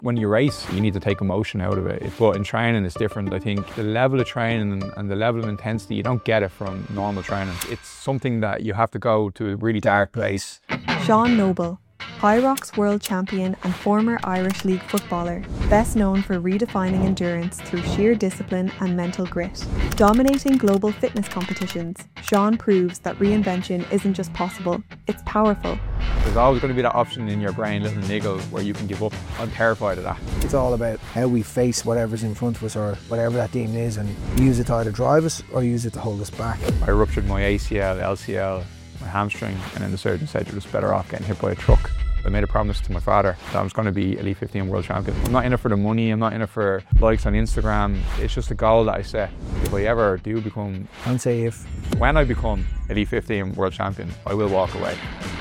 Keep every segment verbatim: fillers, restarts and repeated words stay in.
when you race, you need to take emotion out of it. But in training, it's different. I think the level of training and, and the level of intensity, you don't get it from normal training. It's something that you have to go to a really dark place. Sean Noble, Hyrox world champion and former Irish League footballer, best known for redefining endurance through sheer discipline and mental grit. Dominating global fitness competitions, Sean proves that reinvention isn't just possible, it's powerful. There's always going to be that option in your brain, little niggle, where you can give up. I'm terrified of that. It's all about how we face whatever's in front of us or whatever that demon is, and use it to either drive us or use it to hold us back. I ruptured my A C L, L C L, my hamstring, and then the surgeon said you're just better off getting hit by a truck. I made a promise to my father that I was going to be Elite fifteen world champion. I'm not in it for the money, I'm not in it for likes on Instagram. It's just a goal that I set. If I ever do become, I'd say if. When I become Elite fifteen world champion, I will walk away.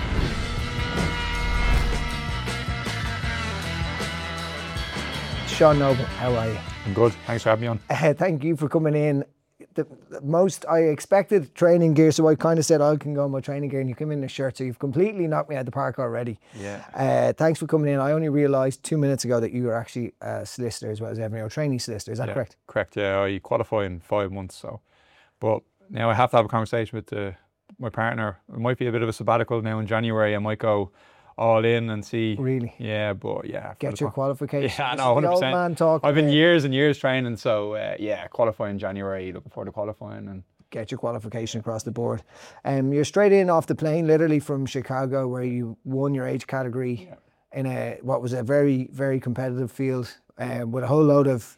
Sean Noble, how are you? I'm good, thanks for having me on. Uh, thank you for coming in. The, the most I expected training gear, so I kind of said I can go in my training gear, and you come in a shirt, so you've completely knocked me out of the park already. Yeah. Uh, thanks for coming in. I only realised two minutes ago that you were actually a solicitor as well as everything, or trainee solicitor. Is that yeah, correct? Correct. Yeah, I qualify in five months. So, but now I have to have a conversation with the, my partner. It might be a bit of a sabbatical now in January. I might go all in and see. Really? Yeah, but yeah. Get your qualification. Yeah, no, one hundred percent. Old man talk. I've been years and years training, so uh, yeah, qualify in January, looking forward to qualifying. And get your qualification across the board. Um, you're straight in off the plane, literally from Chicago, where you won your age category yeah. in a what was a very, very competitive field uh, with a whole load of,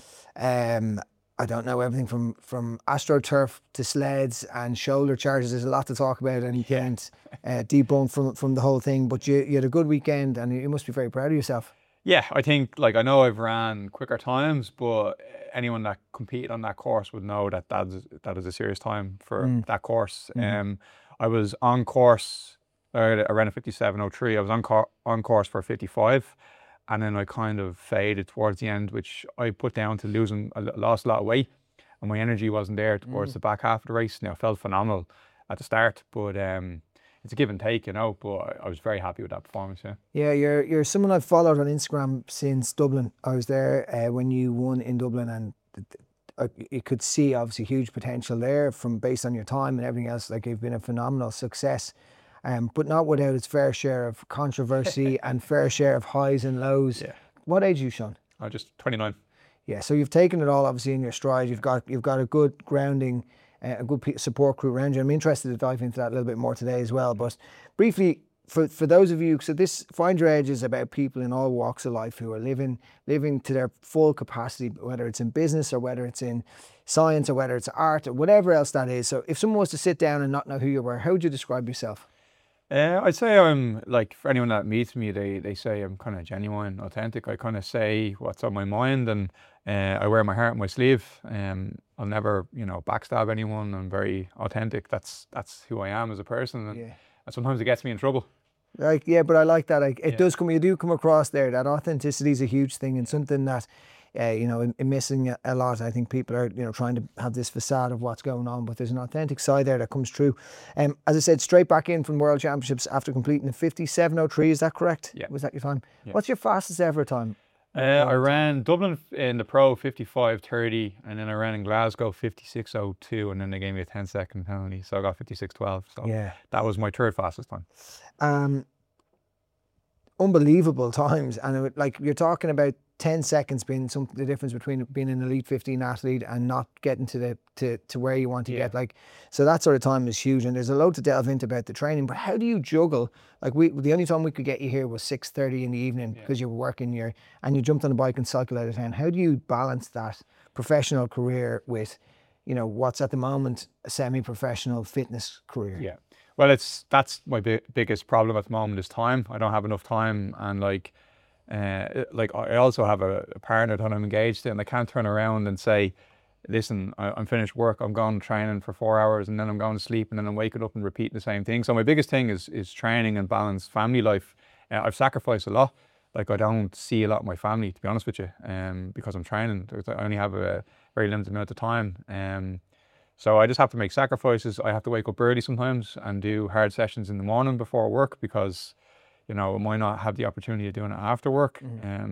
um, I don't know, everything from, from AstroTurf to sleds and shoulder charges. There's a lot to talk about, and you can't uh, debunk from, from the whole thing, but you, you had a good weekend and you must be very proud of yourself. Yeah, I think, like, I know I've ran quicker times, but anyone that competed on that course would know that that is, that is a serious time for mm. that course. Mm. Um, I was on course, I ran a fifty-seven oh three, I was on, co- on course for fifty-five, and then I kind of faded towards the end, which I put down to losing, I lost a lot of weight, and my energy wasn't there towards mm. the back half of the race. Now, I felt phenomenal at the start, but um, it's a give and take, you know, but I was very happy with that performance, yeah. Yeah, you're you're someone I've followed on Instagram since Dublin. I was there uh, when you won in Dublin, and uh, you could see obviously huge potential there from based on your time and everything else. Like, you've been a phenomenal success, um, but not without its fair share of controversy and fair share of highs and lows. Yeah. What age are you, Sean? I'm just twenty-nine. Yeah, so you've taken it all obviously in your stride. You've got you've got a good grounding, uh, a good support crew around you. I'm interested to dive into that a little bit more today as well. But briefly, for for those of you, so this Find Your Edge is about people in all walks of life who are living living to their full capacity, whether it's in business or whether it's in science or whether it's art or whatever else that is. So if someone was to sit down and not know who you were, how would you describe yourself? Uh, I'd say I'm, like, for anyone that meets me, they, they say I'm kind of genuine, authentic. I kind of say what's on my mind, and uh, I wear my heart on my sleeve. Um, I'll never, you know, backstab anyone. I'm very authentic. That's that's who I am as a person, and, yeah. and sometimes it gets me in trouble. Like, yeah, but I like that. Like, it yeah. does come, you do come across there. That authenticity is a huge thing, and something that, uh, you know, in, in missing a lot. I think people are, you know, trying to have this facade of what's going on, but there's an authentic side there that comes through. Um, as I said, straight back in from World Championships after completing the fifty-seven oh three. Is that correct? Yeah. Was that your time? Yeah. What's your fastest ever time? Uh, I ran Dublin in the Pro fifty-five thirty, and then I ran in Glasgow fifty-six oh two, and then they gave me a ten second penalty, so I got fifty-six twelve. So yeah, that was my third fastest time. Um, unbelievable times, and it would, like, you're talking about ten seconds being some the difference between being an elite fifteen athlete and not getting to the to, to where you want to yeah. get. Like, so that sort of time is huge, and there's a load to delve into about the training. But how do you juggle? Like, we the only time we could get you here was six thirty in the evening because yeah. you were working your and you jumped on a bike and cycled out of town. How do you balance that professional career with, you know, what's at the moment a semi-professional fitness career? Yeah. Well, it's that's my bi- biggest problem at the moment is time. I don't have enough time, and like, uh, like I also have a, a partner that I'm engaged to, and I can't turn around and say, "Listen, I, I'm finished work. I'm going training for four hours, and then I'm going to sleep, and then I'm waking up and repeating the same thing." So my biggest thing is is training and balance family life. Uh, I've sacrificed a lot. Like, I don't see a lot of my family, to be honest with you, um, because I'm training. I only have a very limited amount of time. Um, So I just have to make sacrifices. I have to wake up early sometimes and do hard sessions in the morning before work because, you know, I might not have the opportunity of doing it after work. Mm-hmm. Um,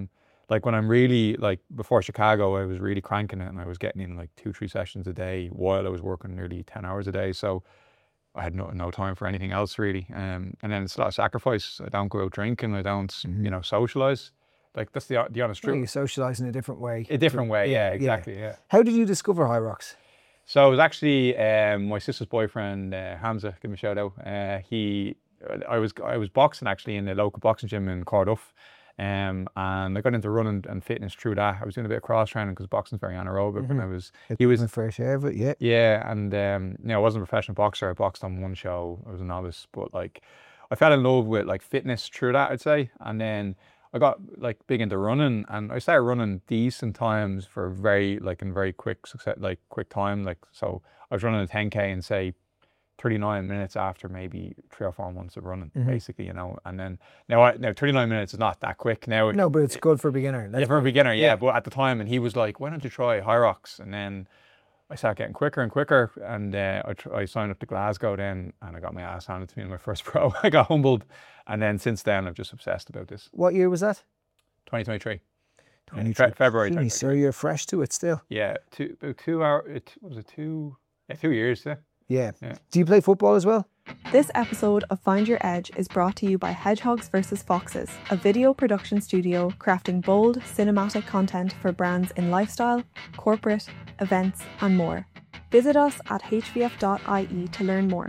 like when I'm really like before Chicago, I was really cranking it, and I was getting in like two, three sessions a day while I was working nearly ten hours a day. So I had no no time for anything else really. Um, and then it's a lot of sacrifice. I don't go out drinking. I don't, Mm-hmm. you know, socialize. Like that's the the honest Yeah, you truth. socialise in a different way. A different to- way, yeah, exactly, yeah. How did you discover High Rocks? So it was actually um, my sister's boyfriend, uh, Hamza. Give him a shout out. Uh, he, I was I was boxing actually in the local boxing gym in Cardiff. Um, and I got into running and fitness through that. I was doing a bit of cross training because boxing's very anaerobic. Mm-hmm. And I was, he was, My fair share of it, yeah. yeah. And, um, you know, I wasn't a professional boxer. I boxed on one show. I was a novice, but like, I fell in love with like fitness through that, I'd say. And then I got like big into running, and I started running decent times for very, like in very quick success, like quick time. Like, so I was running a ten K in say thirty-nine minutes after maybe three or four months of running, Mm-hmm. basically, you know. And then now, I, now thirty-nine minutes is not that quick now. No, but it's good for a beginner. Yeah, for a beginner, yeah. But at the time, and he was like, "Why don't you try High Rocks?" And then I started getting quicker and quicker, and uh, I, tr- I signed up to Glasgow then, and I got my ass handed to me in my first pro. I got humbled, and then since then, I've just obsessed about this. What year was that? twenty twenty-three. twenty Fe- February. Jeez, so you're fresh to it still. Yeah, two about two hour. It what was it two? Yeah, two years. Yeah. Yeah. Yeah. Do you play football as well? This episode of Find Your Edge is brought to you by Hedgehogs versus Foxes, a video production studio crafting bold, cinematic content for brands in lifestyle, corporate, events, and more. Visit us at h v f dot i e to learn more.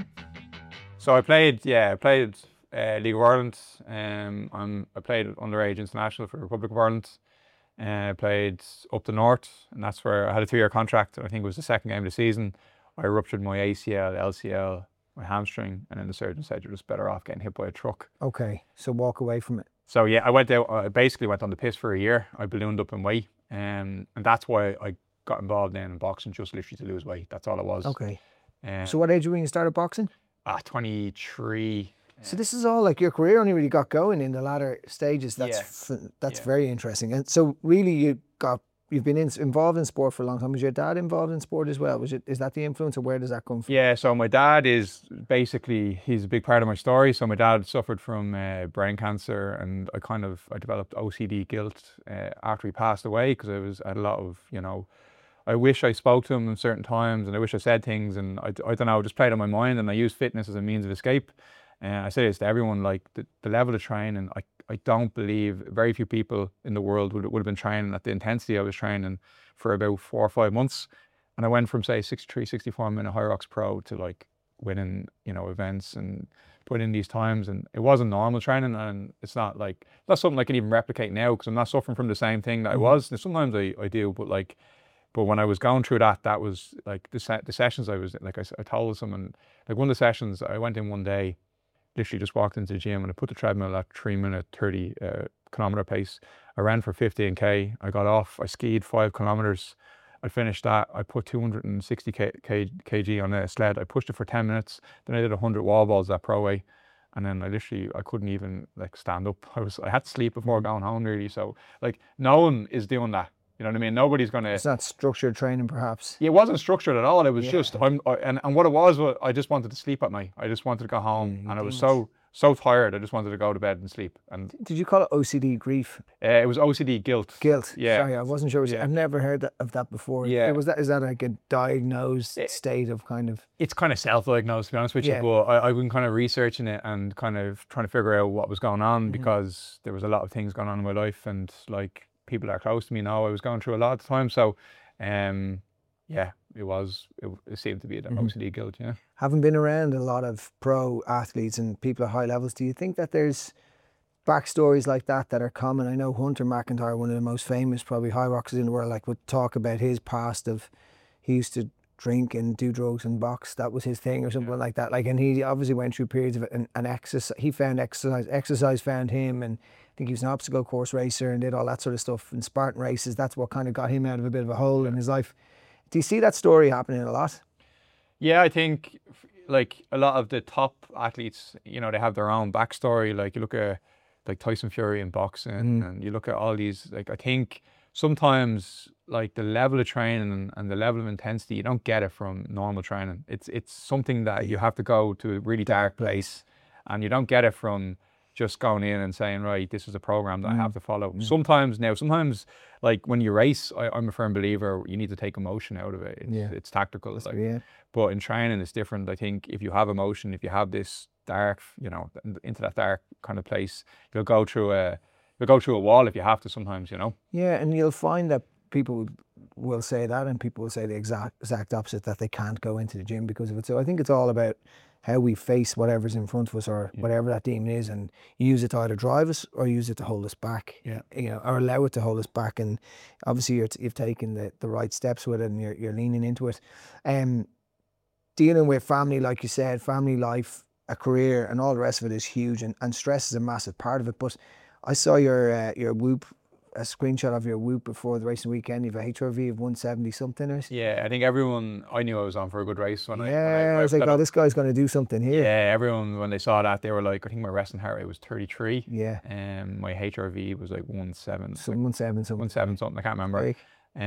So I played, yeah, I played uh, League of Ireland. Um, I'm, I played underage international for Republic of Ireland. Uh, I played up the north, and that's where I had a two-year contract. And I think it was the second game of the season. I ruptured my A C L, L C L, my hamstring, and then the surgeon said you're just better off getting hit by a truck. Okay, so walk away from it. So yeah, I went out. I basically went on the piss for a year. I ballooned up in weight, um, and that's why I got involved then in boxing, just literally to lose weight. That's all it was. Okay. Um, So what age were you when you started boxing? ah, twenty-three. So this is all like your career only really got going in the latter stages. That's Yeah. f- that's Yeah. very interesting. And so really you got you've been in, involved in sport for a long time. Was your dad involved in sport as well? Was it is that the influence, or where does that come from? Yeah, so my dad is basically, he's a big part of my story. So my dad suffered from uh, brain cancer, and I kind of, I developed O C D guilt uh, after he passed away, because I was, I had a lot of, you know, I wish I spoke to him in certain times, and I wish I said things, and I, I don't know, it just played on my mind, and I used fitness as a means of escape. And I say this to everyone, like the, the level of training, I, I don't believe very few people in the world would, would have been training at the intensity I was training for about four or five months. And I went from say sixty-three, sixty-four minute High Rocks Pro to like winning, you know, events and putting in these times. And it wasn't normal training, and it's not like, not something I can even replicate now, because I'm not suffering from the same thing that I was. And sometimes I, I do, but like, but when I was going through that, that was like the, se- the sessions I was, like I, s- I told someone, like one of the sessions I went in one day, literally just walked into the gym, and I put the treadmill at three minute thirty uh, kilometer pace. I ran for fifteen K. I got off. I skied five kilometers. I finished that. I put two hundred sixty kg on a sled. I pushed it for ten minutes. Then I did one hundred wall balls that pro way. And then I literally, I couldn't even like stand up. I was, I had to sleep before going home really. So like no one is doing that. You know what I mean? Nobody's going to. It's not structured training, perhaps. It wasn't structured at all. It was Yeah. just, I'm, I, and, and what it was, was I just wanted to sleep at night. I just wanted to go home, Mm, and I was demons. so, so tired. I just wanted to go to bed and sleep. And Did you call it O C D grief? uh, it was O C D guilt. Guilt. Yeah. Sorry, I wasn't sure. Yeah. I've never heard that, of that before. Yeah. Was that is that like a diagnosed It- state of kind of? It's kind of self-diagnosed, to be honest with you. Yeah. But I, I've been kind of researching it and kind of trying to figure out what was going on, Mm-hmm. because there was a lot of things going on in my life, and like people that are close to me know I was going through a lot at the time. So, um, yeah, it was, it, it seemed to be the Mm-hmm. O C D guilt, yeah. Having been around a lot of pro athletes and people at high levels, do you think that there's backstories like that that are common? I know Hunter McIntyre, one of the most famous probably high rockers in the world, like would talk about his past of he used to drink and do drugs and box. That was his thing, or something like that. Like, and he obviously went through periods of it, and, and exercise. He found exercise. Exercise found him, and I think he was an obstacle course racer and did all that sort of stuff. And Spartan races, that's what kind of got him out of a bit of a hole in his life. Do you see that story happening a lot? Yeah, I think f- like a lot of the top athletes, you know, they have their own backstory. Like you look at like Tyson Fury in boxing, and you look at all these, like I think sometimes like the level of training and, and the level of intensity, you don't get it from normal training. It's it's something that you have to go to a really dark place, and you don't get it from just going in and saying, right, this is a program that Mm. I have to follow. Mm. Sometimes now, sometimes like when you race, I, I'm a firm believer you need to take emotion out of it. It's, Yeah. it's tactical. Like, yeah. But in training, it's different. I think if you have emotion, if you have this dark, you know, into that dark kind of place, you'll go through a, you'll go through a wall if you have to sometimes, you know. Yeah, and you'll find that people will say that, and people will say the exact exact opposite, that they can't go into the gym because of it. So I think it's all about how we face whatever's in front of us, or Yeah. whatever that demon is, and use it to either drive us or use it to hold us back. Yeah. You know, or allow it to hold us back. And obviously you're t- you've taken the, the right steps with it, and you're you're leaning into it. Um, dealing with family, like you said, family life, a career, and all the rest of it is huge, and, and stress is a massive part of it. But I saw your uh, your whoop, a screenshot of your whoop before the racing weekend. You have a H R V of one seventy something. Or Yeah, I think everyone, I knew I was on for a good race when yeah, I. When I, I was like, oh, this guy's going to do something here. Yeah, everyone when they saw that, they were like, I think my resting heart rate was thirty-three. Yeah. And um, my H R V was like one seven. Some one seven something. One seven something. I can't remember. Like,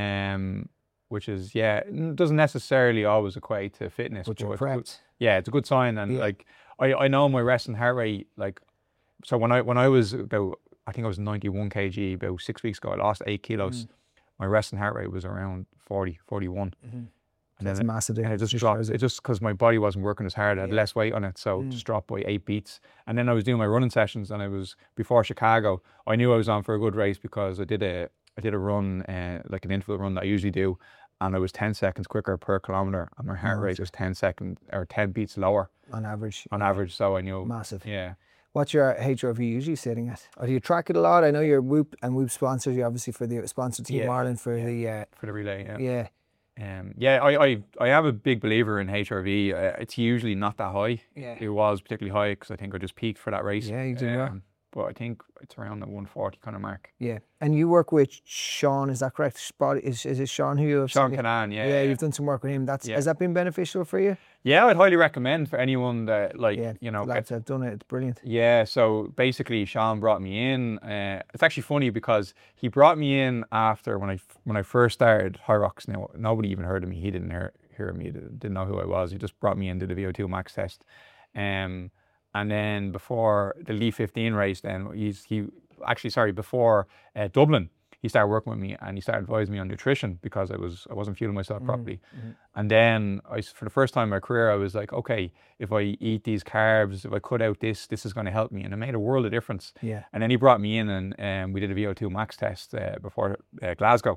Um, which is yeah, it doesn't necessarily always equate to fitness. but you're it's good- prepped. Yeah, it's a good sign, and Yeah. like I, I know my resting heart rate. Like, so when I when I was about, I think I was ninety-one kilograms about six weeks ago. I lost eight kilos. Mm. My resting heart rate was around forty, forty-one. Mm-hmm. And That's then massive. and it just Just dropped. shows It just because my body wasn't working as hard. I had Yeah. less weight on it, so Mm. it just dropped by eight beats. And then I was doing my running sessions, and I was before Chicago. I knew I was on for a good race because I did a I did a run, uh, like an interval run that I usually do, and I was ten seconds quicker per kilometer, and my heart Nice. rate was ten seconds or ten beats lower on average. on average. So I knew Massive. Yeah. What's your H R V usually sitting at? Or do you track it a lot? I know you're Whoop, and Whoop sponsors you obviously for the sponsor Team Yeah, Ireland for yeah. the uh, For the relay, yeah. yeah. Um, yeah, I, I, I am a big believer in H R V. Uh, it's usually not that high. Yeah. It was particularly high because I think I just peaked for that race. Yeah, you did well. Um, But I think it's around the one forty kind of mark. Yeah. And you work with Sean, is that correct? Spot- Is, is it Sean who you have Sean seen- Canan, yeah. Yeah, you've done some work with him. That's Yeah. Has that been beneficial for you? Yeah, I'd highly recommend for anyone that, like, Yeah, you know. lads have done it. It's brilliant. Yeah, so basically Sean brought me in. Uh, it's actually funny because he brought me in after when I when I first started High Rocks. Now, nobody even heard of me. He didn't hear, hear of me, didn't know who I was. He just brought me in, did a V O two max test. Um, and then before the Leaf fifteen race, then he's, he actually, sorry, before uh, Dublin, he started working with me and he started advising me on nutrition because I was I wasn't fueling myself properly. Mm-hmm. And then I, for the first time in my career, I was like, okay, if I eat these carbs, if I cut out this, this is going to help me, and it made a world of difference. Yeah. And then he brought me in and um, we did a V O two max test uh, before uh, Glasgow,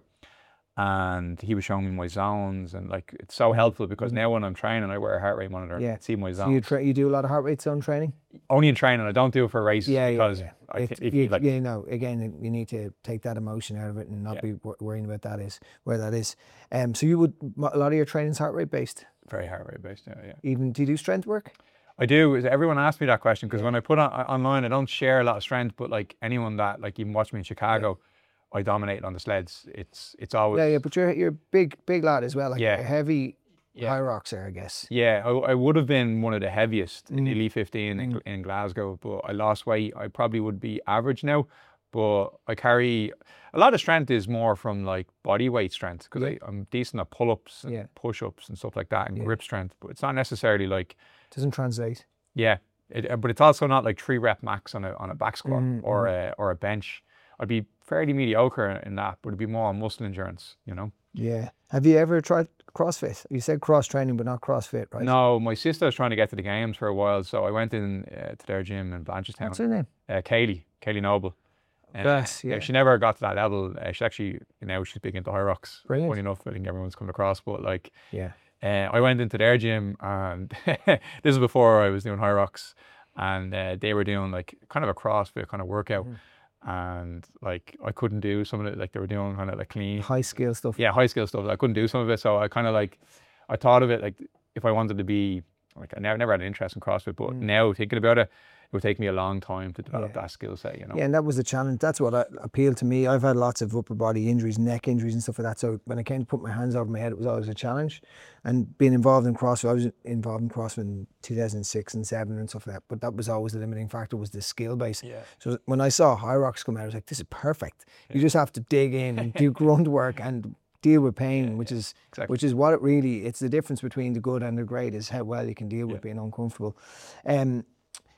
and he was showing me my zones, and like it's so helpful because now when I'm training, I wear a heart rate monitor, Yeah. and see my So zones. you tra- you do a lot of heart rate zone training? Only in training, I don't do it for races Yeah, yeah, because yeah. I It- think if you, you like, you know, again, you need to take that emotion out of it and not Yeah. be wor- worrying about that is where that is. Um, so you would a lot of your training's heart rate based. very heart rate based, yeah, yeah. Even do you do strength work? I do. Is Everyone asks me that question because when I put on online, I don't share a lot of strength, but like anyone that like even watched me in Chicago, I dominated on the sleds. It's it's always Yeah, yeah. But you're you're a big big lad as well. Like Yeah. you're heavy Yeah. high rocks there, I guess. Yeah, I, I would have been one of the heaviest in Mm. Elite fifteen in, in Glasgow, but I lost weight. I probably would be average now, but I carry a lot of strength is more from like body weight strength because I'm decent at pull-ups and Yeah. push-ups and stuff like that and Yeah. grip strength, but it's not necessarily like, Doesn't translate. yeah, it, uh, but it's also not like three rep max on a on a back squat Mhm, or a or a bench. I'd be fairly mediocre in that, but it'd be more on muscle endurance, you know. Yeah. Have you ever tried CrossFit? You said cross training, but not CrossFit, right? No, my sister was trying to get to the games for a while, so I went in uh, to their gym in Blanchardstown. What's her name? Uh, Kaylee, Kaylee Noble. Uh, Yes, yeah. She never got to that level. Uh, she actually, you know, she's big into high rocks. Brilliant. Funny enough, I think everyone's coming across, but like, Yeah. uh, I went into their gym, and this is before I was doing high rocks, and uh, they were doing like kind of a CrossFit kind of workout, Mm-hmm. and like I couldn't do some of it. Like they were doing kind of like clean, High scale stuff. yeah, high skill stuff. I couldn't do some of it, so I kind of like, I thought of it like if I wanted to be like, I never, never had an interest in CrossFit, but Mm. now thinking about it, it would take me a long time to develop Yeah. that skill set, you know. Yeah, and that was the challenge. That's what uh, appealed to me. I've had lots of upper body injuries, neck injuries and stuff like that. So when I came to put my hands over my head, it was always a challenge. And being involved in CrossFit, I was involved in CrossFit in two thousand six and seven and stuff like that. But that was always the limiting factor, was the skill base. Yeah. So when I saw High Rocks come out, I was like, this is perfect. You just have to dig in and do grunt work and deal with pain, which is exactly. which is what it really, it's the difference between the good and the great, is how well you can deal with Yeah. being uncomfortable. Um,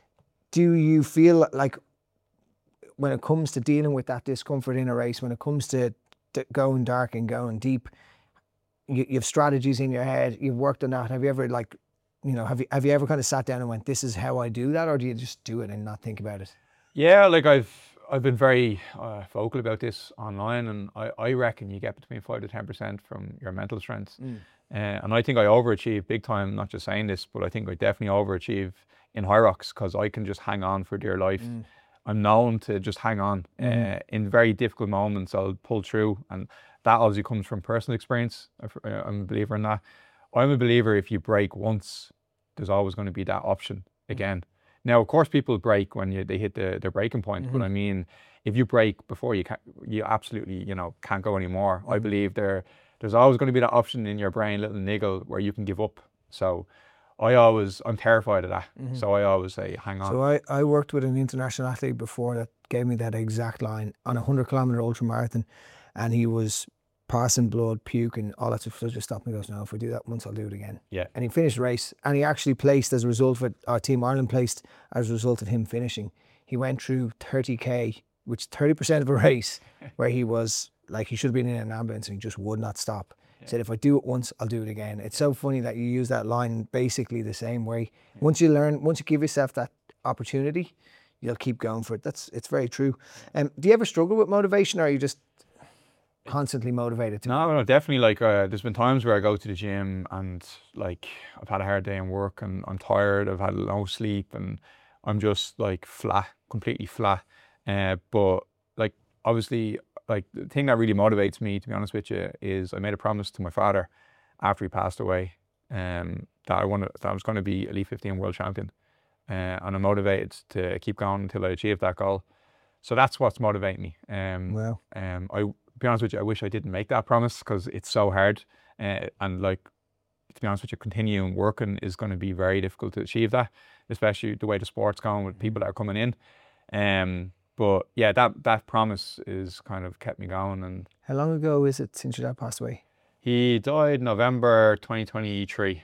do you feel like when it comes to dealing with that discomfort in a race, when it comes to, to going dark and going deep, you, you have strategies in your head, you've worked on that. Have you ever like, you know, have you have you ever kind of sat down and went, this is how I do that, or do you just do it and not think about it? Yeah, like I've I've been very uh, vocal about this online, and I, I reckon you get between five to ten percent from your mental strength. Mm. Uh, and I think I overachieve big time, not just saying this, but I think I definitely overachieve in Hyrox because I can just hang on for dear life. Mm. I'm known to just hang on. Mm-hmm. uh, in very difficult moments. I'll pull through, and that obviously comes from personal experience. I'm a believer in that. I'm a believer if you break once, there's always going to be that option again. Now, of course, people break when you, they hit the, their breaking point, mm-hmm. but I mean, if you break before you can, you absolutely, you know, can't go anymore. Mm-hmm. I believe there, there's always going to be that option in your brain, little niggle, where you can give up. So I always, I'm terrified of that. Mm-hmm. So I always say, hang on. So I, I worked with an international athlete before that gave me that exact line on a hundred kilometer ultra marathon, and he was passing blood, puking, all that stuff. So just stopped me and goes, no, if we do that once, I'll do it again. Yeah. And he finished the race, and he actually placed as a result of it, our Team Ireland placed as a result of him finishing. He went through thirty K, which thirty percent of a race, where he was like, he should have been in an ambulance, and he just would not stop. Yeah. He said, if I do it once, I'll do it again. It's so funny that you use that line basically the same way. Yeah. Once you learn, once you give yourself that opportunity, you'll keep going for it. That's, it's very true. Um, do you ever struggle with motivation, or are you just constantly motivated? To no, no, definitely. Like, uh, there's been times where I go to the gym and like I've had a hard day in work and I'm tired. I've had no sleep and I'm just like flat, completely flat. Uh, but like obviously, like the thing that really motivates me, to be honest with you, is I made a promise to my father after he passed away, um, that I wanted, that I was going to be Elite fifteen world champion, uh, and I'm motivated to keep going until I achieve that goal. So that's what's motivating me. Um, well, um, I. To be honest with you, I wish I didn't make that promise because it's so hard, uh, and like, to be honest with you, continuing working is going to be very difficult to achieve that, especially the way the sport's going with people that are coming in. Um, but yeah, that that promise is kind of kept me going. And how long ago is it since your dad passed away? He died November twenty twenty-three.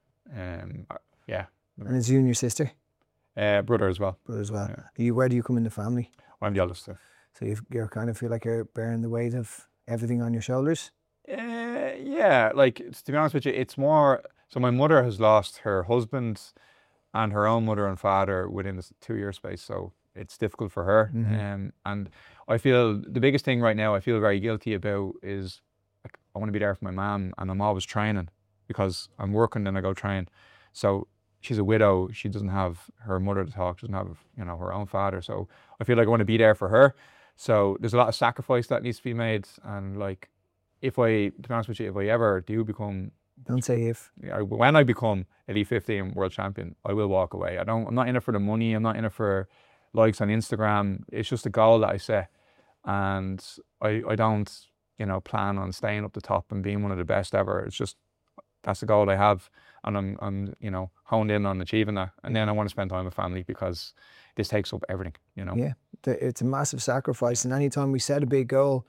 Um, yeah. And is you and your sister? Uh, brother as well. Brother as well. Yeah. Are you, where do you come in the family? I'm the eldest. So you you kind of feel like you're bearing the weight of everything on your shoulders? Uh, yeah, like, to be honest with you, it's more, so my mother has lost her husband and her own mother and father within a two year space, so it's difficult for her. Mm-hmm. um, and I feel the biggest thing right now I feel very guilty about is, like, I want to be there for my mum, and I'm always training because I'm working then I go train. So she's a widow, she doesn't have her mother to talk, she doesn't have, you know, her own father, so I feel like I want to be there for her. So there's a lot of sacrifice that needs to be made, and like, if I, to be honest with you, if I ever do become, don't say if, when I become Elite fifteen world champion, I will walk away. I don't, I'm not in it for the money, I'm not in it for likes on Instagram. It's just a goal that I set, and I, I don't, you know, plan on staying up the top and being one of the best ever. It's just, that's the goal I have, and I'm, I'm, you know, honed in on achieving that. And then I want to spend time with family because this takes up everything, you know. Yeah, it's a massive sacrifice, and anytime we set a big goal,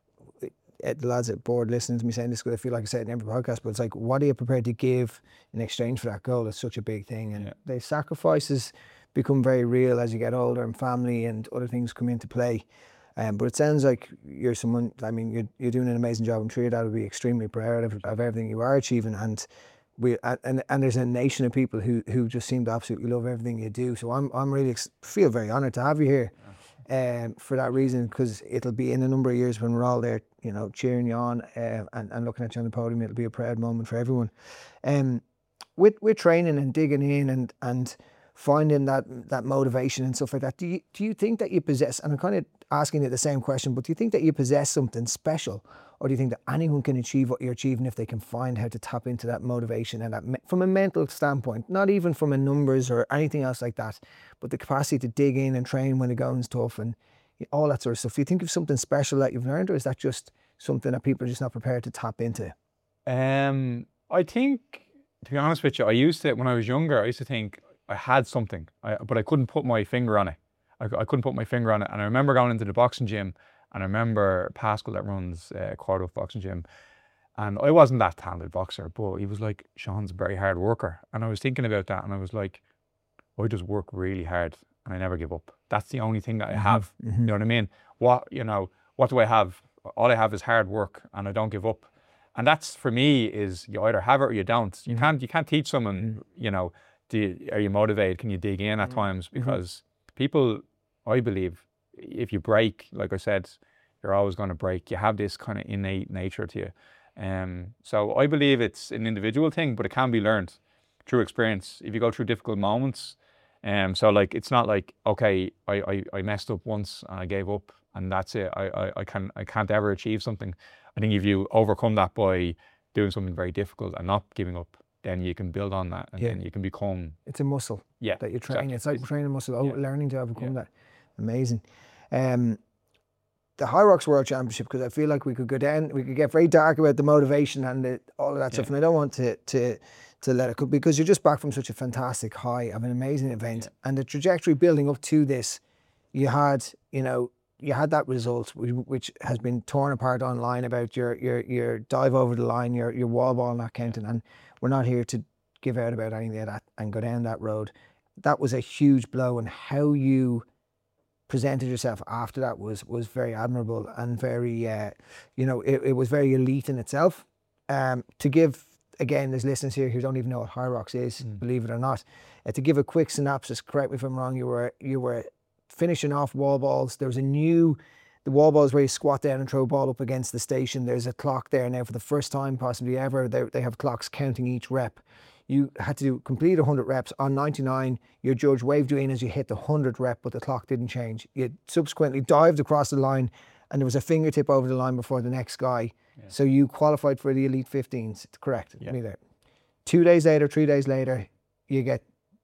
the lads at board listening to me saying this, because I feel like I say it in every podcast, but it's like, what are you prepared to give in exchange for that goal? It's such a big thing, and yeah. the sacrifices become very real as you get older and family and other things come into play. Um, but it sounds like you're someone, I mean, you're, you're doing an amazing job. I'm sure your dad would be extremely proud of, of everything you are achieving, and we and and there's a nation of people who who just seem to absolutely love everything you do. So I'm I'm really feel very honoured to have you here, um, for that reason, because it'll be in a number of years when we're all there, you know, cheering you on, uh, and and looking at you on the podium. It'll be a proud moment for everyone. Um, with with training and digging in and and finding that that motivation and stuff like that. Do you do you think that you possess? And I'm kind of asking you the same question, but do you think that you possess something special? Or do you think that anyone can achieve what you're achieving if they can find how to tap into that motivation and that from a mental standpoint, not even from a numbers or anything else like that, but the capacity to dig in and train when the going's tough and all that sort of stuff? Do you think of something special that you've learned, or is that just something that people are just not prepared to tap into? Um, I think, to be honest with you, I used to, when I was younger, I used to think I had something, I, but I couldn't put my finger on it. I, I couldn't put my finger on it. And I remember going into the boxing gym, and I remember Pascal that runs uh, Cordoff Boxing Gym, and I wasn't that talented boxer, but he was like, Sean's a very hard worker. And I was thinking about that, and I was like, I just work really hard. and I never give up. That's the only thing that I Mm-hmm. have. Mm-hmm. You know what I mean? What, you know, what do I have? All I have is hard work, and I don't give up. And that's, for me, is you either have it or you don't. You Mhm. can't you can't teach someone, Mhm. you know, do you, are you motivated? Can you dig in at Mhm. times? Mhm. Because people, I believe, if you break, like I said, you're always going to break. You have this kind of innate nature to you. Um, so I believe it's an individual thing, but it can be learned through experience. If you go through difficult moments, um, so like it's not like, okay, I, I, I messed up once and I gave up and that's it. I, I, I can I can't ever achieve something. I think if you overcome that by doing something very difficult and not giving up, then you can build on that and Yeah. then you can become. It's a muscle Yeah, that you train. exactly. It's like It's- training a muscle, oh, yeah. learning to overcome Yeah. that. Amazing. Um, the High Rocks World Championship, because I feel like we could go down, we could get very dark about the motivation and the, all of that stuff, Yeah. and I don't want to to to let it go, because you're just back from such a fantastic high of an amazing event, Yeah. and the trajectory building up to this, you had, you know, you had that result wh- which has been torn apart online about your your your dive over the line, your your wall ball not counting, and we're not here to give out about anything like that and go down that road. That was a huge blow, and how you presented yourself after that was was very admirable and very, uh, you know, it, it was very elite in itself. Um, to give, again, there's listeners here who don't even know what High Rocks is, Mm. believe it or not. Uh, to give a quick synopsis, correct me if I'm wrong, you were you were finishing off wall balls. There was a new, the wall balls where you squat down and throw a ball up against the station. There's a clock there now for the first time possibly ever. They, they have clocks counting each rep. You had to do, complete one hundred reps. On ninety-nine, your judge waved you in as you hit the one hundredth rep, but the clock didn't change. You subsequently dived across the line, and there was a fingertip over the line before the next guy. Yeah. So you qualified for the Elite fifteens, correct? Yeah. Me there. Two days later, three days later, you get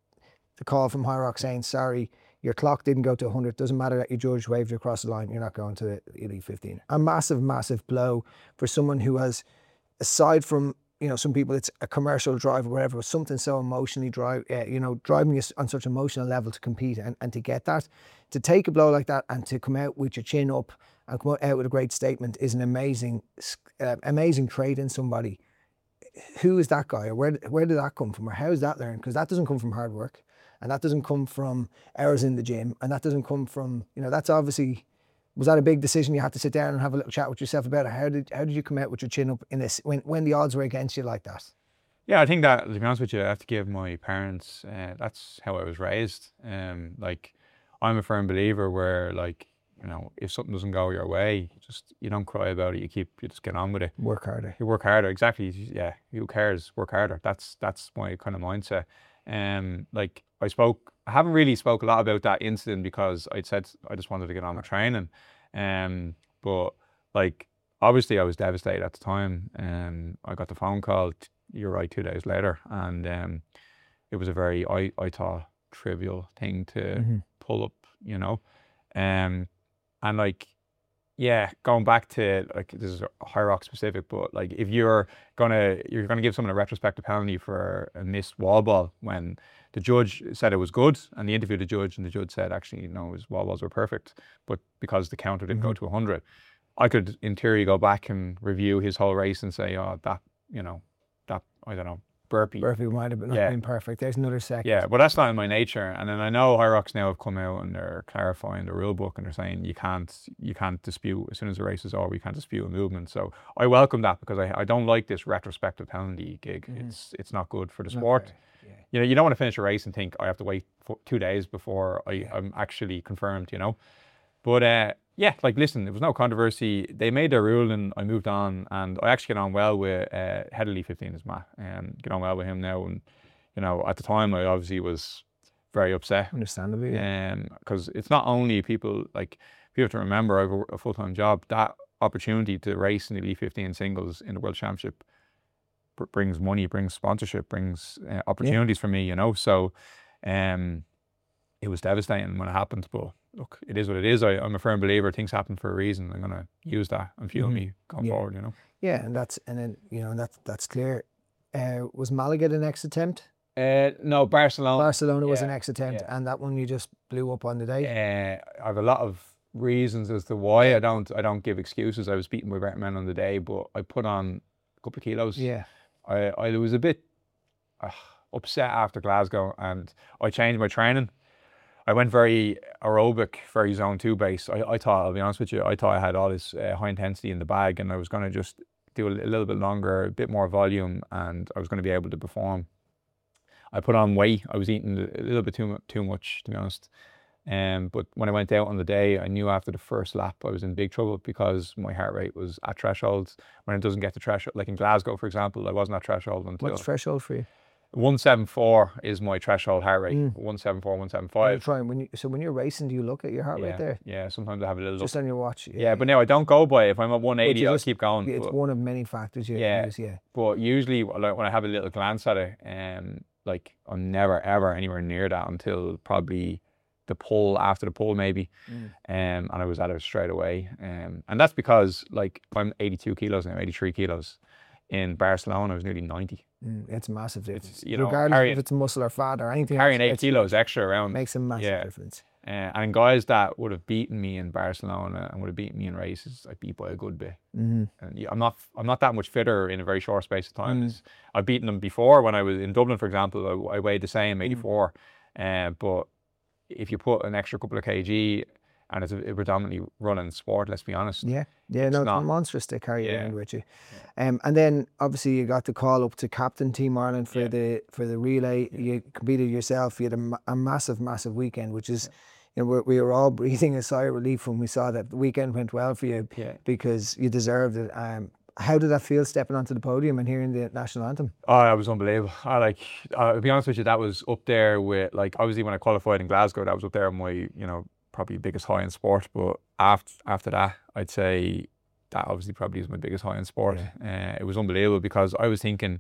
the call from High Rock saying, sorry, your clock didn't go to one hundred. Doesn't matter that your judge waved you across the line. You're not going to the Elite fifteen. A massive, massive blow for someone who has, aside from, you know, some people it's a commercial drive or whatever, but something so emotionally drive, uh, you know, driving you on such emotional level to compete and, and to get that, to take a blow like that and to come out with your chin up and come out with a great statement is an amazing, uh, amazing trait in somebody. Who is that guy, or where where did that come from, or how is that learned? Because that doesn't come from hard work, and that doesn't come from hours in the gym, and that doesn't come from, you know, that's obviously. Was that a big decision you had to sit down and have a little chat with yourself about it? How did how did you come out with your chin up in this when, when the odds were against you like that? Yeah, I think that, to be honest with you, I have to give my parents, uh, that's how I was raised. Um, like, I'm a firm believer where, like, you know, if something doesn't go your way, just, you don't cry about it, you keep, you just get on with it. Work harder. You work harder, exactly. Yeah, who cares? Work harder. That's that's my kind of mindset. Um, like I spoke, I haven't really spoke a lot about that incident because I'd said I just wanted to get on with training. Um, but like obviously I was devastated at the time. Um, I got the phone call. T- you're right, two days later, and um, it was a very I I thought trivial thing to Mm-hmm. pull up, you know, um, and like. Yeah, going back to, like, this is High Rock specific, but like if you're gonna you're gonna give someone a retrospective penalty for a missed wall ball when the judge said it was good, and they interviewed the judge and the judge said actually no, his wall balls were perfect, but because the counter didn't go to one hundred, I could in theory go back and review his whole race and say, oh, that, you know, that, I don't know, burpee. Burpee might have been not Yeah. been perfect. There's another second. Yeah, but that's not in my nature. And then I know High Rocks now have come out and they're clarifying the rule book and they're saying you can't you can't dispute, as soon as the race is over, you can't dispute a movement. So I welcome that because I, I don't like this retrospective penalty gig. Mhm. It's it's not good for the Not sport. fair. Yeah. You know, you don't want to finish a race and think I have to wait for two days before I, Yeah. I'm actually confirmed, you know. But uh, yeah, like listen, there was no controversy. They made their ruling. I moved on, and I actually get on well with uh, head of Elite fifteen is Matt, and get on well with him now. And you know, at the time, I obviously was very upset, Understandably. Yeah. um, because it's not only people like you have to remember. I have a, a full time job. That opportunity to race in the Elite fifteen singles in the World Championship br- brings money, brings sponsorship, brings uh, opportunities for me. You know, so um, it was devastating when it happened, but. Look, it is what it is. I, I'm a firm believer. Things happen for a reason. I'm gonna use that and fuel Mhm. me going Yeah. forward. You know. Yeah, and that's and then you know and that's that's clear. Uh, was Malaga the next attempt? Uh, no, Barcelona. Barcelona was yeah, the next attempt, yeah. and that one you just blew up on the day. Uh, I have a lot of reasons as to why I don't. I don't give excuses. I was beaten by better men on the day, but I put on a couple of kilos. Yeah. I I was a bit uh, upset after Glasgow, and I changed my training. I went very aerobic, very zone two based. I, I thought, I'll be honest with you, I thought I had all this uh, high intensity in the bag, and I was going to just do a, a little bit longer, a bit more volume, and I was going to be able to perform. I put on weight. I was eating a little bit too too much, to be honest. Um, but when I went out on the day, I knew after the first lap I was in big trouble because my heart rate was at threshold. When it doesn't get to threshold, like in Glasgow, for example, I wasn't at threshold until... What's threshold for you? one seventy-four is my threshold heart rate. Mm. one seventy-four, one When you seventy-five. try, when you, so when you're racing, do you look at your heart Yeah, rate there? yeah. Sometimes I have a little Just look. on your watch? Yeah, but now I don't go by it. If I'm at one eighty, you I'll just- keep going. It's but, one of many factors you Yeah. use, yeah. but usually, like, when I have a little glance at it, um, like I'm never ever anywhere near that until probably the pull, after the pull maybe, Mm. um, and I was at it straight away. Um, and that's because, like, I'm eighty-two kilos now, eighty-three kilos. In Barcelona, I was nearly ninety. Mm, it's a massive difference. It's, you know, Regardless carrying- if it's muscle or fat or anything Carrying else, eight it's- kilos extra around. makes a massive Yeah. difference. Uh, and guys that would have beaten me in Barcelona and would have beaten me in races, I beat by a good bit. Mm-hmm. And yeah, I'm not, I'm not that much fitter in a very short space of time. Mm. It's- I've beaten them before when I was in Dublin, for example. I, I weighed the same, Mm. eighty-four. Uh, but if you put an extra couple of kg, and it's a, a predominantly running sport, let's be honest. Yeah, yeah, It's no, it's not- monstrous to carry Yeah. around with you. Um, and then obviously you got the call up to captain Team Ireland for Yeah. the for the relay. You competed yourself. You had a, ma- a massive, massive weekend, which is, you know, we're, we were all breathing a sigh of relief when we saw that the weekend went well for you Yeah. because you deserved it. Um, how did that feel stepping onto the podium and hearing the national anthem? Oh, that was unbelievable. I like, uh, to be honest with you, that was up there with, like, obviously when I qualified in Glasgow, that was up there on my, you know, probably biggest high in sport. But after after that, I'd say that obviously probably is my biggest high in sport. Uh, it was unbelievable because I was thinking,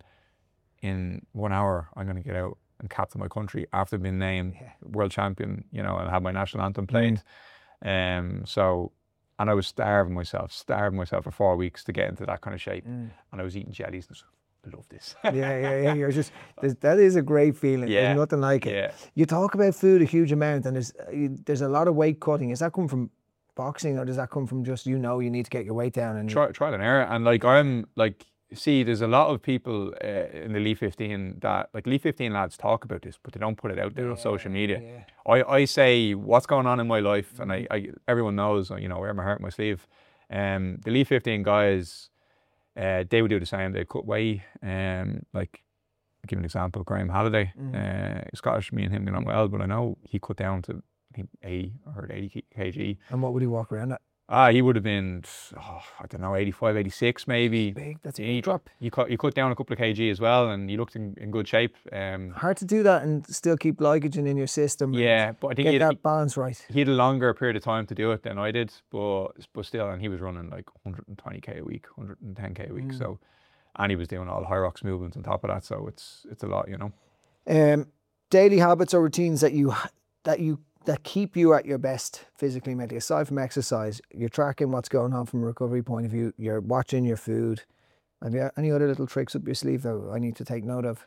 in one hour I'm going to get out and captain my country after being named Yeah. world champion, you know, and have my national anthem played. Um, so, and I was starving myself, starving myself for four weeks to get into that kind of shape. Mm. And I was eating jellies and stuff. I love this. Yeah, yeah, yeah. You're just there's- that is a great feeling. Yeah, There's nothing like it. yeah. You talk about food a huge amount, and there's uh, you, there's a lot of weight cutting. Is that come from boxing, or does that come from just you know you need to get your weight down? And Try, trial and error. And like, I'm like, see, there's a lot of people uh, in the Elite fifteen that, like, Elite fifteen lads talk about this, but they don't put it out there on social media. yeah. I, I say what's going on in my life, and I, I everyone knows, you know, wear my heart on my sleeve. Um, the Elite fifteen guys, uh, they would do the same. They cut weight. Um, like, I'll give an example. Graham Halliday, uh, Scottish. Me and him get on well, but I know he cut down to, I think, eighty or eighty kg. And what would he walk around at? Ah, he would have been, oh, I don't know, eighty-five, eighty-six maybe. Big. That's a He, big drop. you cut, you cut down a couple of kg as well, and you looked in, in good shape. Um, Hard to do that and still keep glycogen in your system. and yeah, but I think Get he had, that balance right. he had a longer period of time to do it than I did, but but still, and he was running like one hundred twenty k a week, one hundred ten k a week. So, and he was doing all the high rocks movements on top of that. So it's it's a lot, you know. Um, daily habits or routines that you that you that keep you at your best physically, mentally. Aside from exercise, you're tracking what's going on from a recovery point of view. You're watching your food. Have you any other little tricks up your sleeve that I need to take note of?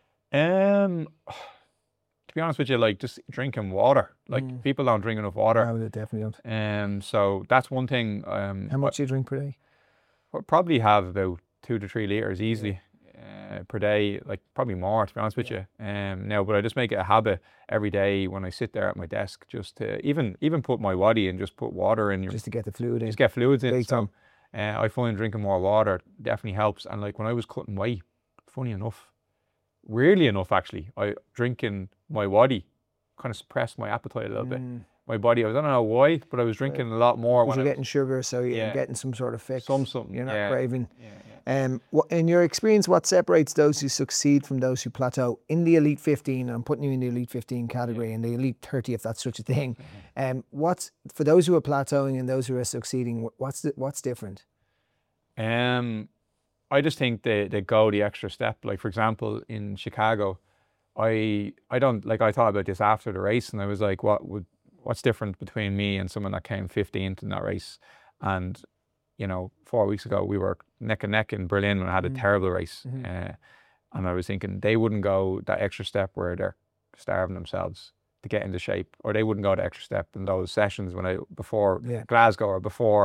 Um, to be honest with you, like, just drinking water. Like, people don't drink enough water. I would definitely don't. Um, so that's one thing. Um, How much do you drink per day? I'll probably have about two to three liters easily uh, per day, like probably more, to be honest with you. Um, now, but I just make it a habit every day when I sit there at my desk, just to even even put my waddy and just put water in your, Just to get the fluid in. just get fluids in. Big So uh, I find drinking more water definitely helps. And like when I was cutting weight, funny enough, weirdly enough actually, I drinking my waddy kind of suppressed my appetite a little bit. Mm. My body, I don't know why, but I was drinking a lot more Because when you're I getting sugar, so you're Yeah. getting some sort of fix. Some something, You're not yeah. craving. yeah, yeah. Um, what, in your experience, what separates those who succeed from those who plateau in the Elite fifteen? And I'm putting you in the Elite fifteen category, in the Elite thirty, if that's such a thing. Um, what's for those who are plateauing and those who are succeeding? wh- What's the, what's different? Um, I just think they, they go the extra step. Like, for example, in Chicago, I I don't like I thought about this after the race, and I was like, what would what's different between me and someone that came fifteenth in that race? And you know, four weeks ago we were neck and neck in Berlin when I had a terrible race, uh, and I was thinking they wouldn't go that extra step where they're starving themselves to get into shape, or they wouldn't go the extra step in those sessions when I before Yeah. Glasgow or before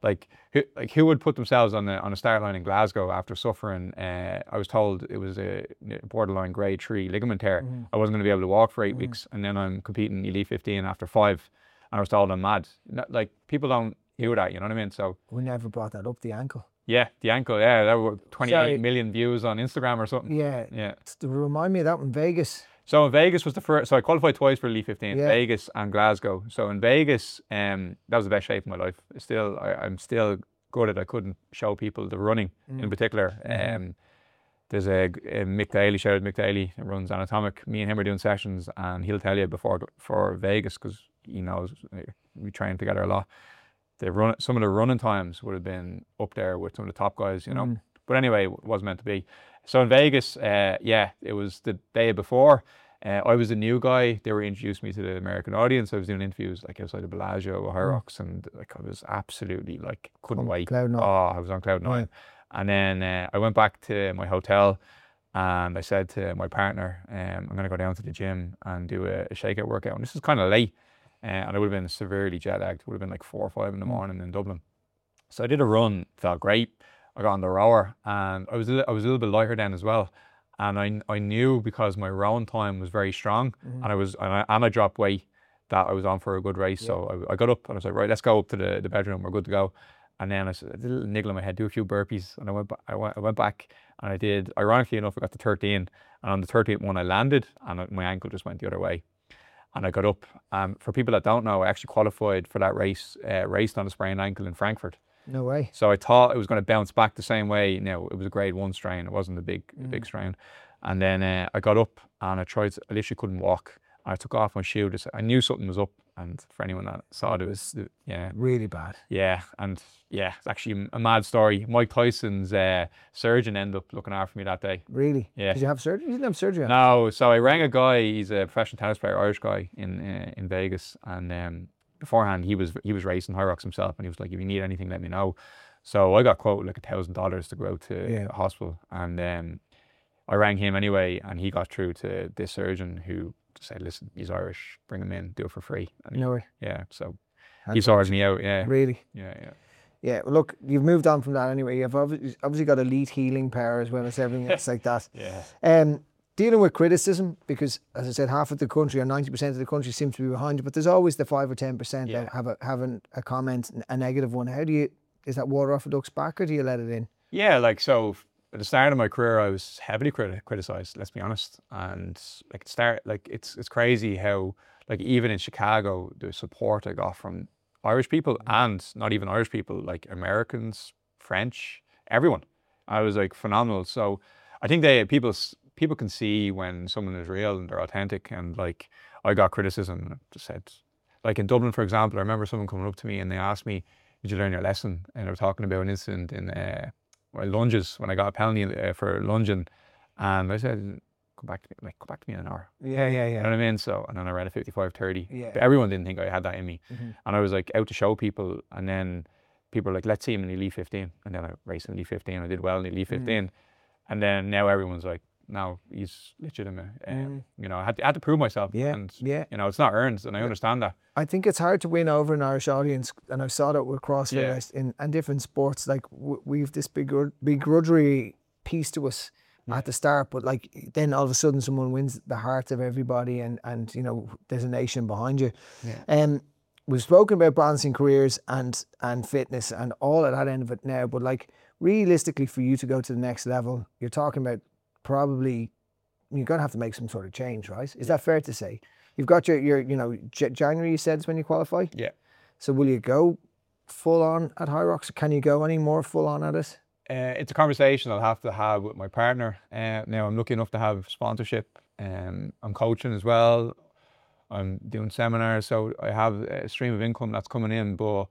like who, like who would put themselves on the on a start line in Glasgow after suffering? Uh, I was told it was a borderline grade three ligament tear. Mm-hmm. I wasn't going to be able to walk for eight mm-hmm. weeks, and then I'm competing Elite fifteen after five, and I was told I'm mad. Like people don't hear that, you know what I mean? So we never brought that up. The ankle. Yeah, the ankle. Yeah, there were twenty-eight Sorry. million views on Instagram or something. Yeah, yeah. Remind me of that one, Vegas. So in Vegas was the first. So I qualified twice for Elite fifteen, yeah. Vegas and Glasgow. So in Vegas, um, that was the best shape of my life. Still, I, I'm still good at. I couldn't show people the running mm. in particular. Mm-hmm. Um, there's a, a Mick Daly, shout out Mick Daly, who runs Anatomic. Me and him are doing sessions, and he'll tell you before for Vegas because he knows we train together a lot. The run, some of the running times would have been up there with some of the top guys, you know. Mm. But anyway, it wasn't meant to be. So in Vegas, uh, yeah, it was the day before. Uh, I was a new guy. They were introducing me to the American audience. I was doing interviews like outside of Bellagio or Hyrox, mm. and like I was absolutely like couldn't on wait. Cloud nine. Oh, I was on cloud nine. Yeah. And then uh, I went back to my hotel, and I said to my partner, um, "I'm going to go down to the gym and do a, a shakeout workout." And this is kind of late. Uh, and I would have been severely jet lagged. It would have been like four or five in the morning in Dublin. So I did a run, felt great. I got on the rower, and I was a, I was a little bit lighter then as well. And I I knew because my rowing time was very strong, mm-hmm. and I was and I, and I dropped weight that I was on for a good race. Yeah. So I, I got up and I was like, right, let's go up to the, the bedroom. We're good to go. And then I said, a little niggle in my head, do a few burpees, and I went I went I went back and I did. Ironically enough, I got to thirteen, and on the thirteenth one I landed, and my ankle just went the other way. And I got up. Um, for people that don't know, I actually qualified for that race, uh, raced on a sprained ankle in Frankfurt. No way. So I thought it was going to bounce back the same way. You know, it was a grade one strain. It wasn't a big, mm. a big strain. And then uh, I got up and I tried, to, I literally couldn't walk. I took off my shoe. Just, I knew something was up. And for anyone that saw it, it was, yeah. Really bad. Yeah. And yeah, it's actually a mad story. Mike Tyson's uh, surgeon ended up looking after me that day. Really? Yeah. Did you have surgery? You didn't have surgery? No. So I rang a guy, he's a professional tennis player, Irish guy in uh, in Vegas. And um, beforehand, he was he was racing Hyrox himself. And he was like, if you need anything, let me know. So I got quoted like a thousand dollars to go out to yeah. a hospital. And um, I rang him anyway. And he got through to this surgeon who said, listen, he's Irish, bring him in, do it for free. And no way. Yeah, so That's he sorted me out, yeah. Really? Yeah, yeah. Yeah, well, look, you've moved on from that anyway. You've obviously, obviously got elite healing power as well as everything else like that. Yeah. Um, dealing with criticism, because as I said, half of the country or ninety percent of the country seems to be behind you, but there's always the five or ten percent Yeah. that have a, having a comment, a negative one. How do you, is that water off a duck's back or do you let it in? Yeah, like so at the start of my career, I was heavily criti- criticized, let's be honest. And like start, like it's it's crazy how like even in Chicago, the support I got from Irish people and not even Irish people, like Americans, French, everyone. I was like phenomenal. So I think they people people can see when someone is real and they're authentic. And like I got criticism, I just said, like in Dublin, for example, I remember someone coming up to me and they asked me, "Did you learn your lesson?" And they were talking about an incident in uh, well, lunges when I got a penalty uh, for lunging, and I said, "Come back to me, like come back to me in an hour." Yeah, yeah, yeah. You know what I mean? So and then I ran a fifty-five thirty. Yeah. But everyone didn't think I had that in me, mm-hmm. and I was like out to show people, and then people were like, "Let's see him in the Elite fifteen," and then I raced in the Elite fifteen. I did well in the Elite fifteen, mm-hmm. and then now everyone's like, "No, he's legitimate." Um, mm-hmm. You know, I had to, I had to prove myself. Yeah, and yeah. You know, it's not earned, and I understand that. I think it's hard to win over an Irish audience, and I've saw that with CrossFit Yeah. in and different sports. Like w- we've this begr- begrudgery piece to us Yeah. at the start, but like then all of a sudden someone wins the hearts of everybody, and and you know there's a nation behind you. Yeah. Um, we've spoken about balancing careers and and fitness and all at that end of it now, but like realistically, for you to go to the next level, you're talking about probably you're gonna have to make some sort of change, right? Is that fair to say? You've got your, your you know, J- January you said is when you qualify? Yeah. So will you go full on at Hyrox? Can you go any more full on at it? Uh, it's a conversation I'll have to have with my partner. Uh, now I'm lucky enough to have sponsorship. Um, I'm coaching as well. I'm doing seminars, so I have a stream of income that's coming in. But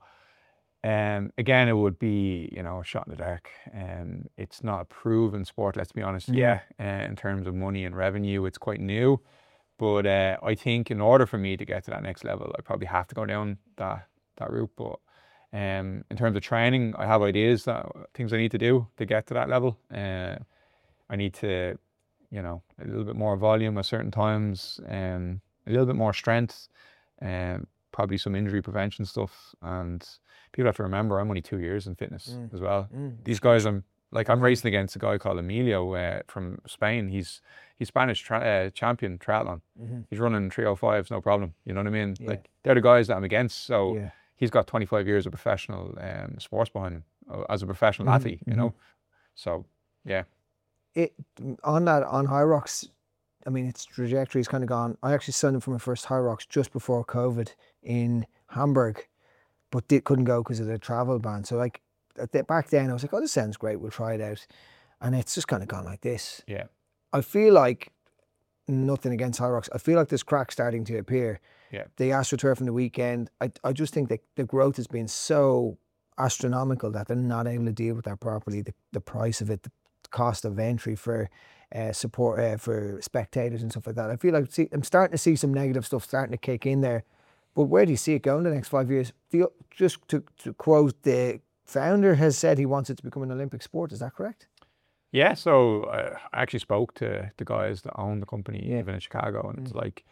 um, again, it would be, you know, a shot in the dark. Um, it's not a proven sport, let's be honest. Mm. Yeah, uh, in terms of money and revenue, it's quite new. But uh, I think in order for me to get to that next level, I probably have to go down that that route. But um, in terms of training, I have ideas, that things I need to do to get to that level. Uh, I need to, you know, a little bit more volume at certain times, um, a little bit more strength. Um, probably some injury prevention stuff. And people have to remember, I'm only two years in fitness Mm. as well. Mm. These guys, I'm like, I'm racing against a guy called Emilio uh, from Spain. He's he's Spanish tra- uh, champion triathlon. Mm-hmm. He's running three oh fives, no problem. You know what I mean? Yeah. Like, they're the guys that I'm against. So Yeah. he's got twenty-five years of professional um, sports behind him uh, as a professional Mhm, athlete, you know? So, yeah. It on that on High Rocks, I mean, its trajectory's kind of gone. I actually signed up for my first High Rocks just before COVID in Hamburg, but did, couldn't go because of the travel ban. So like at the, back then, I was like, oh, this sounds great. We'll try it out, and it's just kind of gone like this. Yeah. I feel like nothing against High Rocks. I feel like there's cracks starting to appear. Yeah. The AstroTurf in the weekend, I I just think that the growth has been so astronomical that they're not able to deal with that properly. The the price of it, the cost of entry for uh, support uh, for spectators and stuff like that. I feel like see, I'm starting to see some negative stuff starting to kick in there. But where do you see it going the next five years? The, just to, to quote, the founder has said he wants it to become an Olympic sport. Is that correct? Yeah, so uh, I actually spoke to the guys that own the company, Yeah. even in Chicago, and Mm. it's like,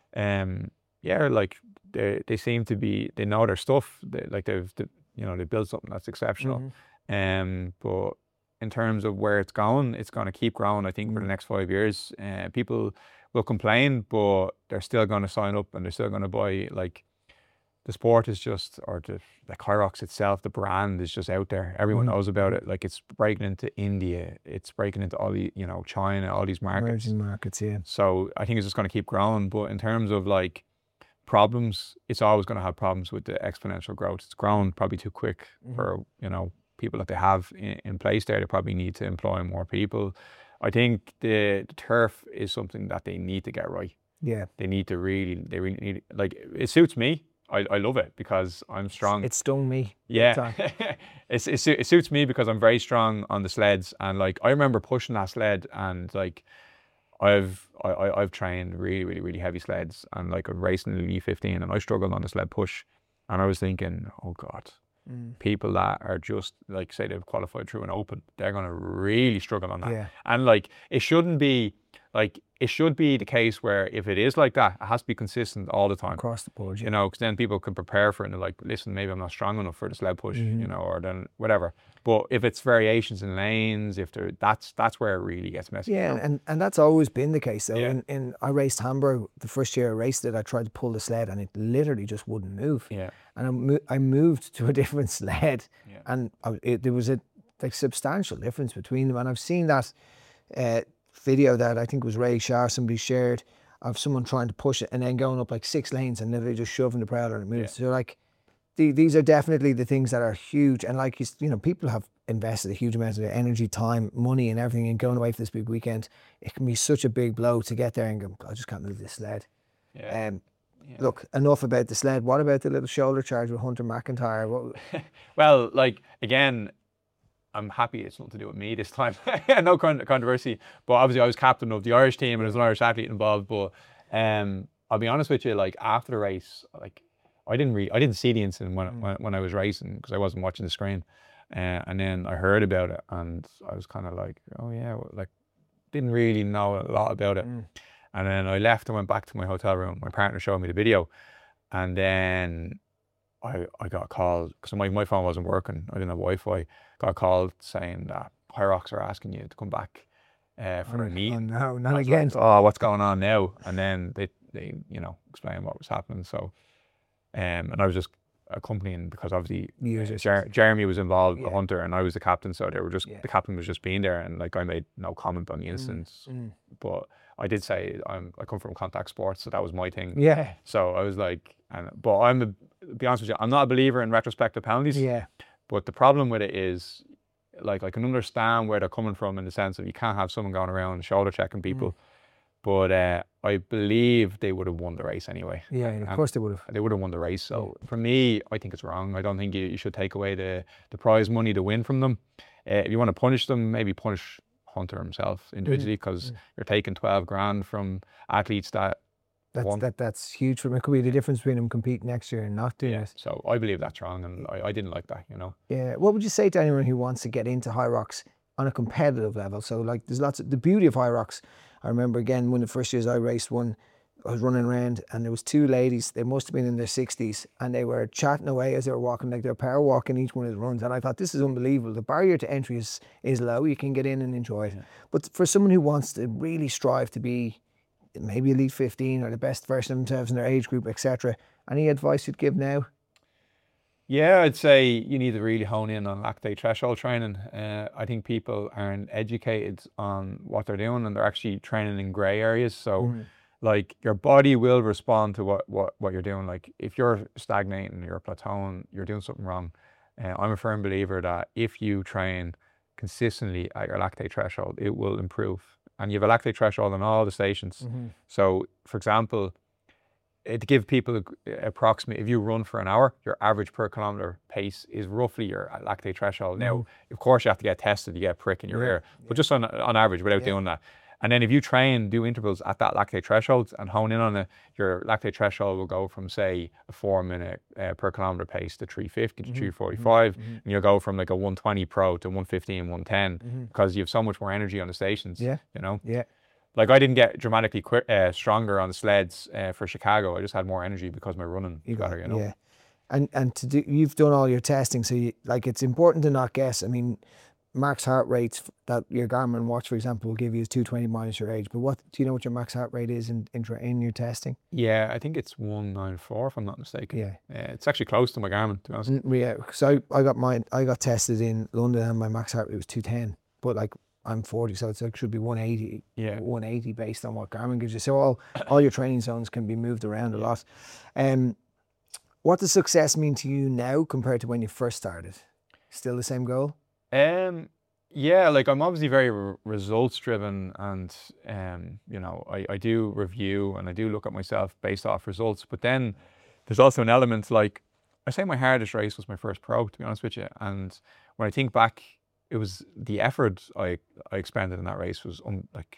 um, yeah, like they they seem to be, they know their stuff. They, like they've, they, you know, they built something that's exceptional. Mhm. Um, but in terms of where it's going, it's going to keep growing. I think for the Mm. next five years, uh, people will complain, but they're still going to sign up and they're still going to buy. Like, the sport is just, or the like High Rocks itself, the brand is just out there. Everyone Mhm. knows about it. Like, it's breaking into India, it's breaking into all the, you know, China, all these markets. Emerging markets, yeah. So I think it's just going to keep growing. But in terms of like problems, it's always going to have problems with the exponential growth. It's grown probably too quick Mhm. for, you know, people that they have in, in place there. They probably need to employ more people. I think the, the turf is something that they need to get right. Yeah. They need to really, they really need, like, it suits me. I, I love it because I'm strong. It stung me. big Yeah, time. it's, it, su- it suits me because I'm very strong on the sleds, and like I remember pushing that sled, and like I've I, I- I've trained really really really heavy sleds, and like I'm racing in the E fifteen, and I struggled on the sled push, and I was thinking, oh God, Mm. people that are just like, say they've qualified through an open, they're gonna really struggle on that, Yeah. and like it shouldn't be like it should be the case where if it is like that, it has to be consistent all the time. Across the board, yeah. You know, because then people can prepare for it and they're like, listen, maybe I'm not strong enough for the sled push, Mhm. you know, or then whatever. But if it's variations in lanes, if there, that's that's where it really gets messy. you Yeah, know? and, and that's always been the case. though. Yeah. In, in I raced Hamburg the first year I raced it. I tried to pull the sled and it literally just wouldn't move. yeah, And I, mo- I moved to a different sled, Yeah. and I, it, there was a like substantial difference between them. And I've seen that uh, video that I think was Ray Shah somebody shared of someone trying to push it and then going up like six lanes and literally just shoving the prowler and it moves. So like the, these are definitely the things that are huge. And like you, s- you know, people have invested a huge amount of their energy, time, money, and everything in going away for this big weekend. It can be such a big blow to get there and go, I just can't move this sled. yeah. Um, Yeah. Look, enough about the sled. What about the little shoulder charge with Hunter McIntyre? What, Well, like again, I'm happy it's nothing to do with me this time. No con- controversy, but obviously I was captain of the Irish team and there's an Irish athlete involved. But um, I'll be honest with you, like after the race, like I didn't really, I didn't see the incident when Mm. when, when I was racing because I wasn't watching the screen, uh, and then I heard about it and I was kind of like, oh yeah, well, like didn't really know a lot about it. Mm. And then I left and went back to my hotel room. My partner showed me the video, and then I I got a call because my, my phone wasn't working. I didn't have Wi-Fi. Got a call saying that High Rocks are asking you to come back uh, for a meet. Oh no, I not was like, again. oh, what's going on now? And then they they you know explained what was happening. So, um, and I was just accompanying because obviously You uh, just- Jer- Jeremy was involved, the Yeah. hunter, and I was the captain. So they were just Yeah. the captain was just being there, and like I made no comment on the incidents, Mm. but I did say I'm I come from contact sports, so that was my thing. Yeah, So I was like, and but I'm a, to be honest with you, I'm not a believer in retrospective penalties. yeah, But the problem with it is, like, I can understand where they're coming from in the sense of you can't have someone going around shoulder checking people. Mm. But uh, I believe they would have won the race anyway. yeah. Of And course they would have. They would have won the race. So for me, I think it's wrong. I don't think you, you should take away the, the prize money to win from them. Uh, if you want to punish them, maybe punish Hunter himself individually because Mm. you're taking twelve grand from athletes that That's won. that. That's huge for me. It could be the difference between him competing next year and not doing Yeah, it. so I believe that's wrong, and I, I didn't like that, you know. Yeah. What would you say to anyone who wants to get into High Rocks on a competitive level? So like, there's lots of the beauty of High Rocks. I remember again one of the first years I raced one. I was running around, and there was two ladies. They must have been in their sixties, and they were chatting away as they were walking, like they were power walking each one of the runs. And I thought, this is unbelievable. The barrier to entry is is low. You can get in and enjoy it. Yeah. But for someone who wants to really strive to be maybe elite fifteen or the best version of themselves in their age group, et cetera, any advice you'd give now? Yeah, I'd say you need to really hone in on lactate threshold training. Uh, I think people aren't educated on what they're doing, and they're actually training in grey areas. So, mm. like, your body will respond to what, what, what you're doing. Like, if you're stagnating, you're plateauing, you're doing something wrong. Uh, I'm a firm believer that if you train consistently at your lactate threshold, it will improve. And you have a lactate threshold on all the stations. Mm-hmm. So, for example, to give people approximately, if you run for an hour, your average per kilometer pace is roughly your lactate threshold. Mm-hmm. Now, of course, you have to get tested, you get a prick in your yeah, ear, but yeah. just on on average, without yeah. doing that. And then if you train, do intervals at that lactate threshold and hone in on it, your lactate threshold will go from, say, a four minute uh, per kilometer pace to three fifty to mm-hmm. three forty-five. Mm-hmm. And you'll go from like a one twenty pro to one fifteen, one ten mm-hmm. because you have so much more energy on the stations, yeah. you know? Yeah. Like, I didn't get dramatically quick, uh, stronger on the sleds uh, for Chicago. I just had more energy because my running you got better, you know? Yeah. And and to do, you've done all your testing, so you, like, it's important to not guess. I mean, max heart rates that your Garmin watch, for example, will give you is two twenty minus your age. But what do you know what your max heart rate is in in, in your testing? Yeah, I think it's one ninety-four if I'm not mistaken. Yeah, uh, it's actually close to my Garmin, to be honest. Yeah, so I, I got mine. I got tested in London, and my max heart rate was two ten. But like, I'm forty, so it's like should be one eighty. Yeah, one eighty based on what Garmin gives you. So all all your training zones can be moved around a lot. Um, what does success mean to you now compared to when you first started? Still the same goal? Um, yeah, like, I'm obviously very re results driven, and um, you know, I, I do review and I do look at myself based off results. But then there's also an element, like, I say my hardest race was my first pro, to be honest with you. And when I think back, it was the effort I I expended in that race was un, like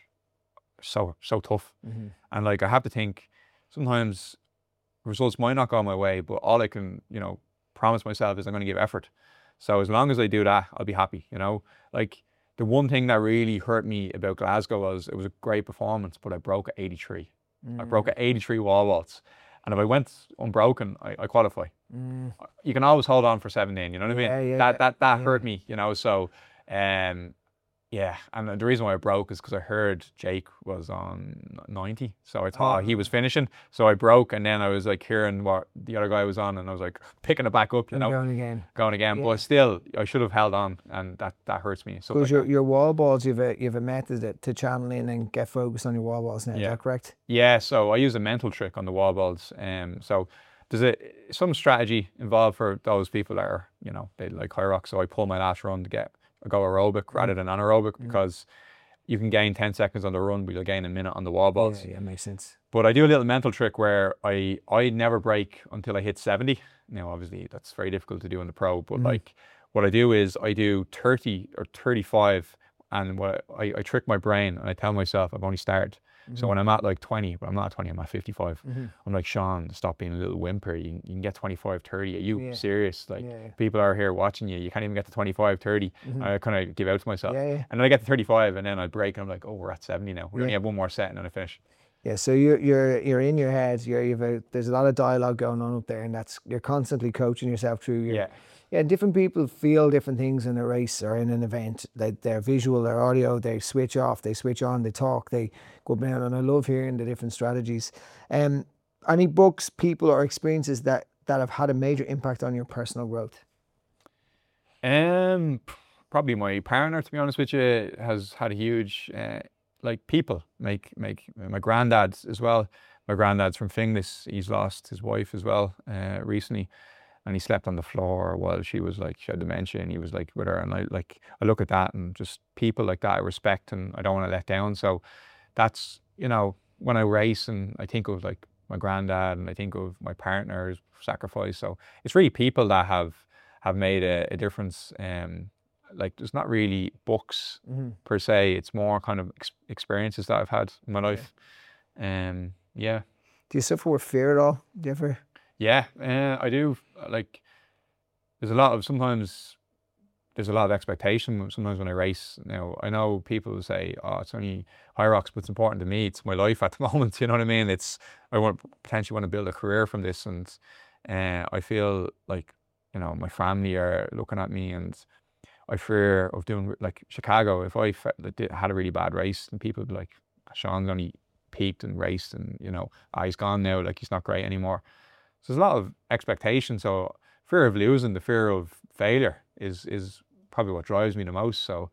so so tough. Mm-hmm. And like, I have to think sometimes results might not go my way, but all I can, you know, promise myself is I'm going to give effort. So as long as I do that, I'll be happy, you know? Like, the one thing that really hurt me about Glasgow was it was a great performance, but I broke at eighty-three. Mm. I broke at eighty-three wall vaults. And if I went unbroken, I, I qualify. Mm. You can always hold on for seventeen, you know what I mean? Yeah, yeah, that that, that yeah. hurt me, you know? So, um, yeah. And the reason why I broke is because I heard Jake was on ninety. So I thought oh. he was finishing. So I broke, and then I was like hearing what the other guy was on, and I was like picking it back up, you and know? Going again. Going again. Yeah. But still, I should have held on, and that, that hurts me. Because like your, your wall balls, you have a, you have a method to channel in and get focused on your wall balls now, yeah. Is that correct? Yeah, so I use a mental trick on the wall balls. Um, so there's a some strategy involved for those people that are, you know, they like Hyrox. So I pull my last run to get go aerobic mm. rather than anaerobic mm. because you can gain ten seconds on the run, but you'll gain a minute on the wall balls. Yeah, yeah, makes sense. But I do a little mental trick where I I never break until I hit seventy. Now, obviously, that's very difficult to do in the pro, but mm. like, what I do is I do thirty or thirty-five, and what I, I trick my brain and I tell myself I've only started. Mm-hmm. So when I'm at like twenty, but I'm not at twenty, I'm at fifty-five. Mm-hmm. I'm like, Sean, stop being a little whimper. You, you can get twenty-five, thirty. Are you yeah. serious? Like, yeah, yeah. people are here watching you. You can't even get to twenty-five, thirty. Mm-hmm. I kind of give out to myself. Yeah, yeah. And then I get to thirty-five, and then I break, and I'm like, oh, we're at seventy now. We yeah. only have one more set, and then I finish. Yeah, so you're you're you're in your head. You're you've a, there's a lot of dialogue going on up there, and that's you're constantly coaching yourself through. Your, yeah. Yeah, different people feel different things in a race or in an event. They, they're visual, they're audio, they switch off, they switch on, they talk, they go down. And I love hearing the different strategies. Um, any books, people, or experiences that, that have had a major impact on your personal growth? Um, probably my partner, to be honest with you, has had a huge, uh, like, people make, make my granddad as well. My granddad's from Finglas. He's lost his wife as well uh, recently. And he slept on the floor while she was like, she had dementia, and he was like with her. And I like, I look at that, and just people like that I respect, and I don't want to let down. So that's, you know, when I race and I think of like my granddad, and I think of my partner's sacrifice. So it's really people that have, have made a, a difference. Um, like, there's not really books mm-hmm. per se. It's more kind of ex experiences that I've had in my life. Yeah. Um, yeah. Do you suffer with fear at all? Do you ever? Yeah, uh, I do. Like, there's a lot of sometimes there's a lot of expectation sometimes when I race. Now, I know people say, oh, it's only Hyrox, but it's important to me. It's my life at the moment, you know what I mean? It's, I want potentially want to build a career from this, and uh, I feel like, you know, my family are looking at me, and I fear of doing, like Chicago, if I had a really bad race and people would be like, Sean's only peaked and raced and, you know, ah, he's gone now, like he's not great anymore. So there's a lot of expectation. So fear of losing, the fear of failure is is probably what drives me the most. So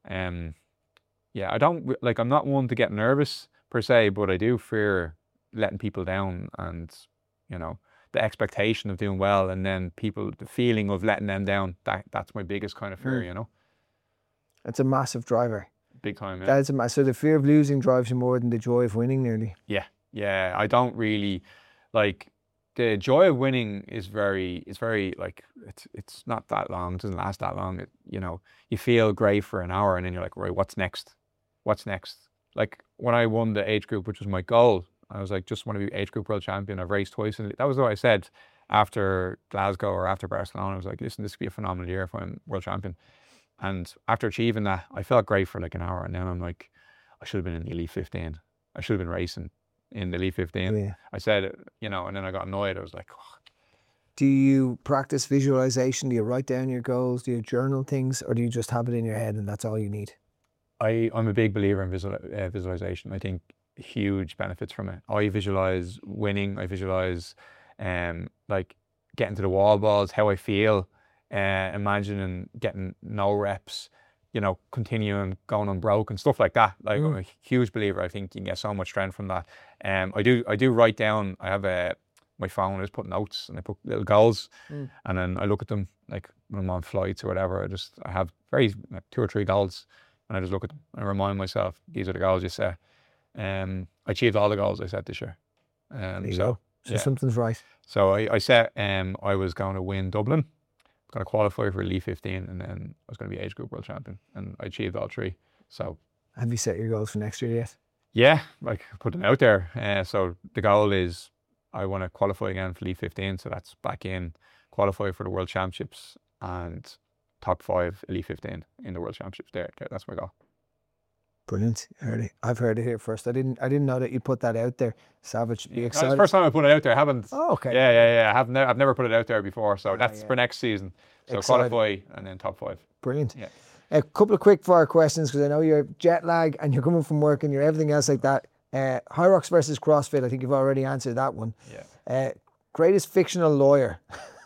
um yeah, I don't like I'm not one to get nervous per se, but I do fear letting people down, and you know, the expectation of doing well, and then people, the feeling of letting them down, that that's my biggest kind of fear, mm. you know. It's a massive driver. Big time, yeah. That's a, so the fear of losing drives you more than the joy of winning, nearly. Yeah, yeah. I don't really like the joy of winning is very, it's very like, it's it's not that long, it doesn't last that long. It, you know, you feel great for an hour and then you're like, right, what's next? What's next? Like when I won the age group, which was my goal, I was like, just want to be age group world champion. I've raced twice. And that was what I said after Glasgow or after Barcelona. I was like, listen, this could be a phenomenal year if I'm world champion. And after achieving that, I felt great for like an hour. And then I'm like, I should have been in the elite fifteen. I should have been racing in the elite fifteen. Yeah. I said, you know, and then I got annoyed. I was like, oh. Do you practice visualization? Do you write down your goals? Do you journal things? Or do you just have it in your head and that's all you need? I, I'm a big believer in visual, uh, visualization. I think huge benefits from it. I visualize winning. I visualize um, like getting to the wall balls, how I feel, uh, imagining getting no reps, you know, continuing going unbroken, stuff like that. Like mm. I'm a huge believer. I think you can get so much strength from that. Um, I do I do write down, I have a, my phone, I just put notes and I put little goals mm. and then I look at them like when I'm on flights or whatever. I just, I have very, like two or three goals and I just look at them and I remind myself, these are the goals you set. Um, I achieved all the goals I set this year. Um, there you so, go. So yeah. Something's right. So I, I set, um, I was going to win Dublin, going to qualify for elite fifteen, and then I was going to be age group world champion, and I achieved all three. So, have you set your goals for next year yet? Yeah, like put them out there. Uh, so the goal is I want to qualify again for elite fifteen. So that's back in, qualify for the world championships and top five elite fifteen in the world championships. There, that's my goal. Brilliant. Heard it. I've heard it here first. I didn't I didn't know that you put that out there. Savage. Be yeah, excited. That's the first time I put it out there. I haven't. Oh, okay. Yeah, yeah, yeah. I have never I've never put it out there before. So oh, that's yeah. for next season. So excited. Qualify and then top five. Brilliant. Yeah. A couple of quick fire questions because I know you're jet lag and you're coming from work and you're everything else like that. Uh, Hyrox versus CrossFit. I think you've already answered that one. Yeah. Uh, greatest fictional lawyer.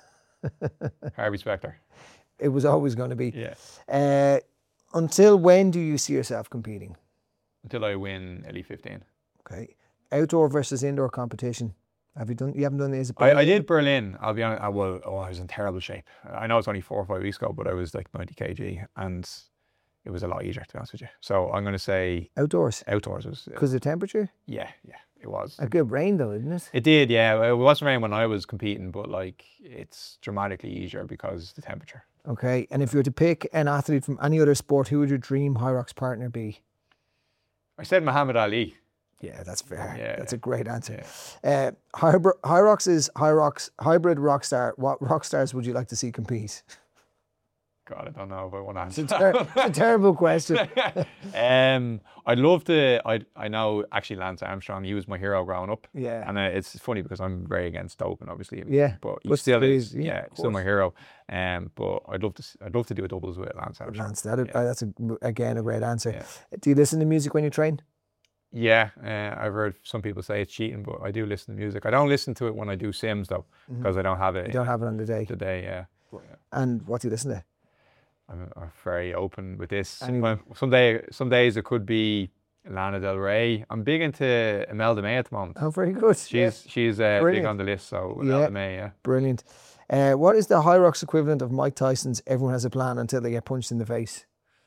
Harvey Specter. It was always going to be. Yeah. Uh, until when do you see yourself competing? Until I win elite fifteen. Okay. Outdoor versus indoor competition. Have you done? You haven't done this? I, I did Berlin. I'll be honest. I, well, oh, I was in terrible shape. I know it's only four or five weeks ago, but I was like ninety kilograms, and it was a lot easier, to be honest with you. So I'm going to say outdoors. Outdoors was because of the temperature. Yeah, yeah, it was. A good rain though, didn't it? It did, yeah. It wasn't rain when I was competing, but like it's dramatically easier because of the temperature. Okay, and if you were to pick an athlete from any other sport, who would your dream Hyrox partner be? I said Muhammad Ali. Yeah, that's fair. Yeah, that's yeah. a great answer. Yeah. Uh, Hybrid, Hyrox is Hyrox, hybrid rock star. What rock stars would you like to see compete? God, I don't know if I want to answer it's a, ter- it's a terrible question. um, I'd love to, I I know actually Lance Armstrong, he was my hero growing up. Yeah. And uh, it's funny because I'm very against doping, obviously. Yeah. But he but still is, yeah, yeah still my hero. Um, but I'd love to I'd love to do a doubles with Lance Armstrong. Lance, that, yeah. uh, that's, a, again, a great answer. Yeah. Do you listen to music when you train? Yeah, uh, I've heard some people say it's cheating, but I do listen to music. I don't listen to it when I do sims though, because mm-hmm. I don't have it. You don't have it on the day. The day, yeah. yeah. And what do you listen to? I'm, I'm very open with this. Anyway. Some, some day, some days it could be Lana Del Rey. I'm big into Imelda May at the moment. Oh, very good. She's yeah. she's uh, big on the list. So Imelda yeah. May, yeah. Brilliant. Uh, what is the Hyrox equivalent of Mike Tyson's "Everyone has a plan until they get punched in the face"?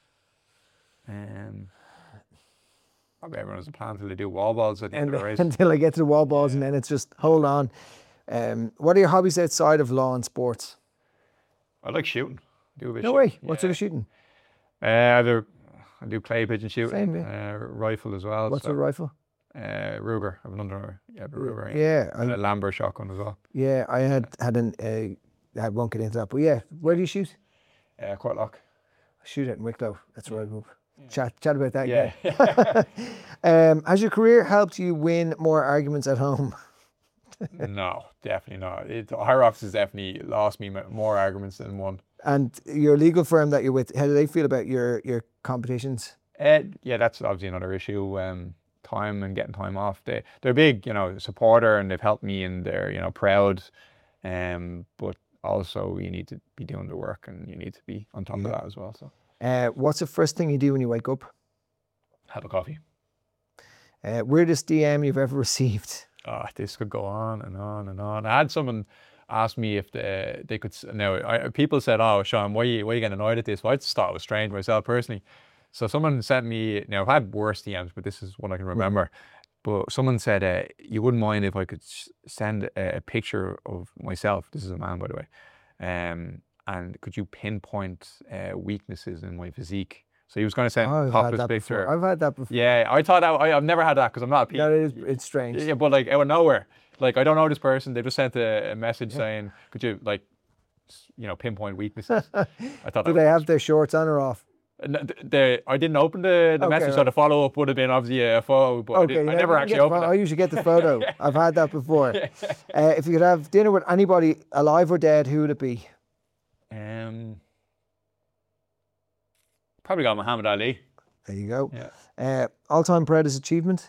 Um. Probably everyone has a plan until they do wall balls at the end of the race. Until I get to the wall balls, yeah. and then it's just hold on. Um, what are your hobbies outside of law and sports? I like shooting. I do a bit no shooting. way. Yeah. What sort of shooting? Uh, either I do clay pigeon shooting. Same, yeah. uh, rifle as well. What's so. a rifle? Uh, Ruger. I have an under. Yeah, but Ruger. Yeah. And a Lambert shotgun as well. Yeah, I had had an. Uh, I won't get into that, but yeah, where do you shoot? Uh, Courtlock. Shootout in Wicklow. That's where I grew up. Chat, chat about that. Yeah. again. um, has your career helped you win more arguments at home? No, definitely not. It, High Rocks has definitely lost me m- more arguments than one. And your legal firm that you're with, how do they feel about your your competitions? Uh, yeah, that's obviously another issue. Um, time and getting time off. They they're a big, you know, supporter, and they've helped me, and they're, you know, proud. Um, but also you need to be doing the work, and you need to be on top Yeah. of that as well. So Uh, what's the first thing you do when you wake up? have a coffee. Uh, weirdest D M you've ever received? Oh, this could go on and on and on. I had someone ask me if they, they could. s- Now, I, people said, "Oh, Sean, why are you, why are you getting annoyed at this?" Well, I just thought it was strange myself personally. So someone sent me. Now, I've had worse D Ms, but this is one I can remember. But someone said, uh, "You wouldn't mind if I could s- send a, a picture of myself." This is a man, by the way. Um, and could you pinpoint uh, weaknesses in my physique? So he was going to send Oh, I've pop had this that picture. before. I've had that before. Yeah, I thought that I, I've never had that because I'm not a P. That is, it's strange. Yeah, but like out of nowhere, like I don't know this person. They just sent a, a message saying, "Could you like, s- you know, pinpoint weaknesses?" I thought. Do that they was- have their shorts on or off? N- th- the I didn't open the, the Okay, message, so right. the follow up would have been obviously a photo, but I, Okay, didn't- I you never you actually get the opened photo. I it. usually get the photo. I've had that before. Uh, if you could have dinner with anybody, alive or dead, who would it be? Um, probably got Muhammad Ali. There you go. Yeah. Uh, all-time proudest achievement?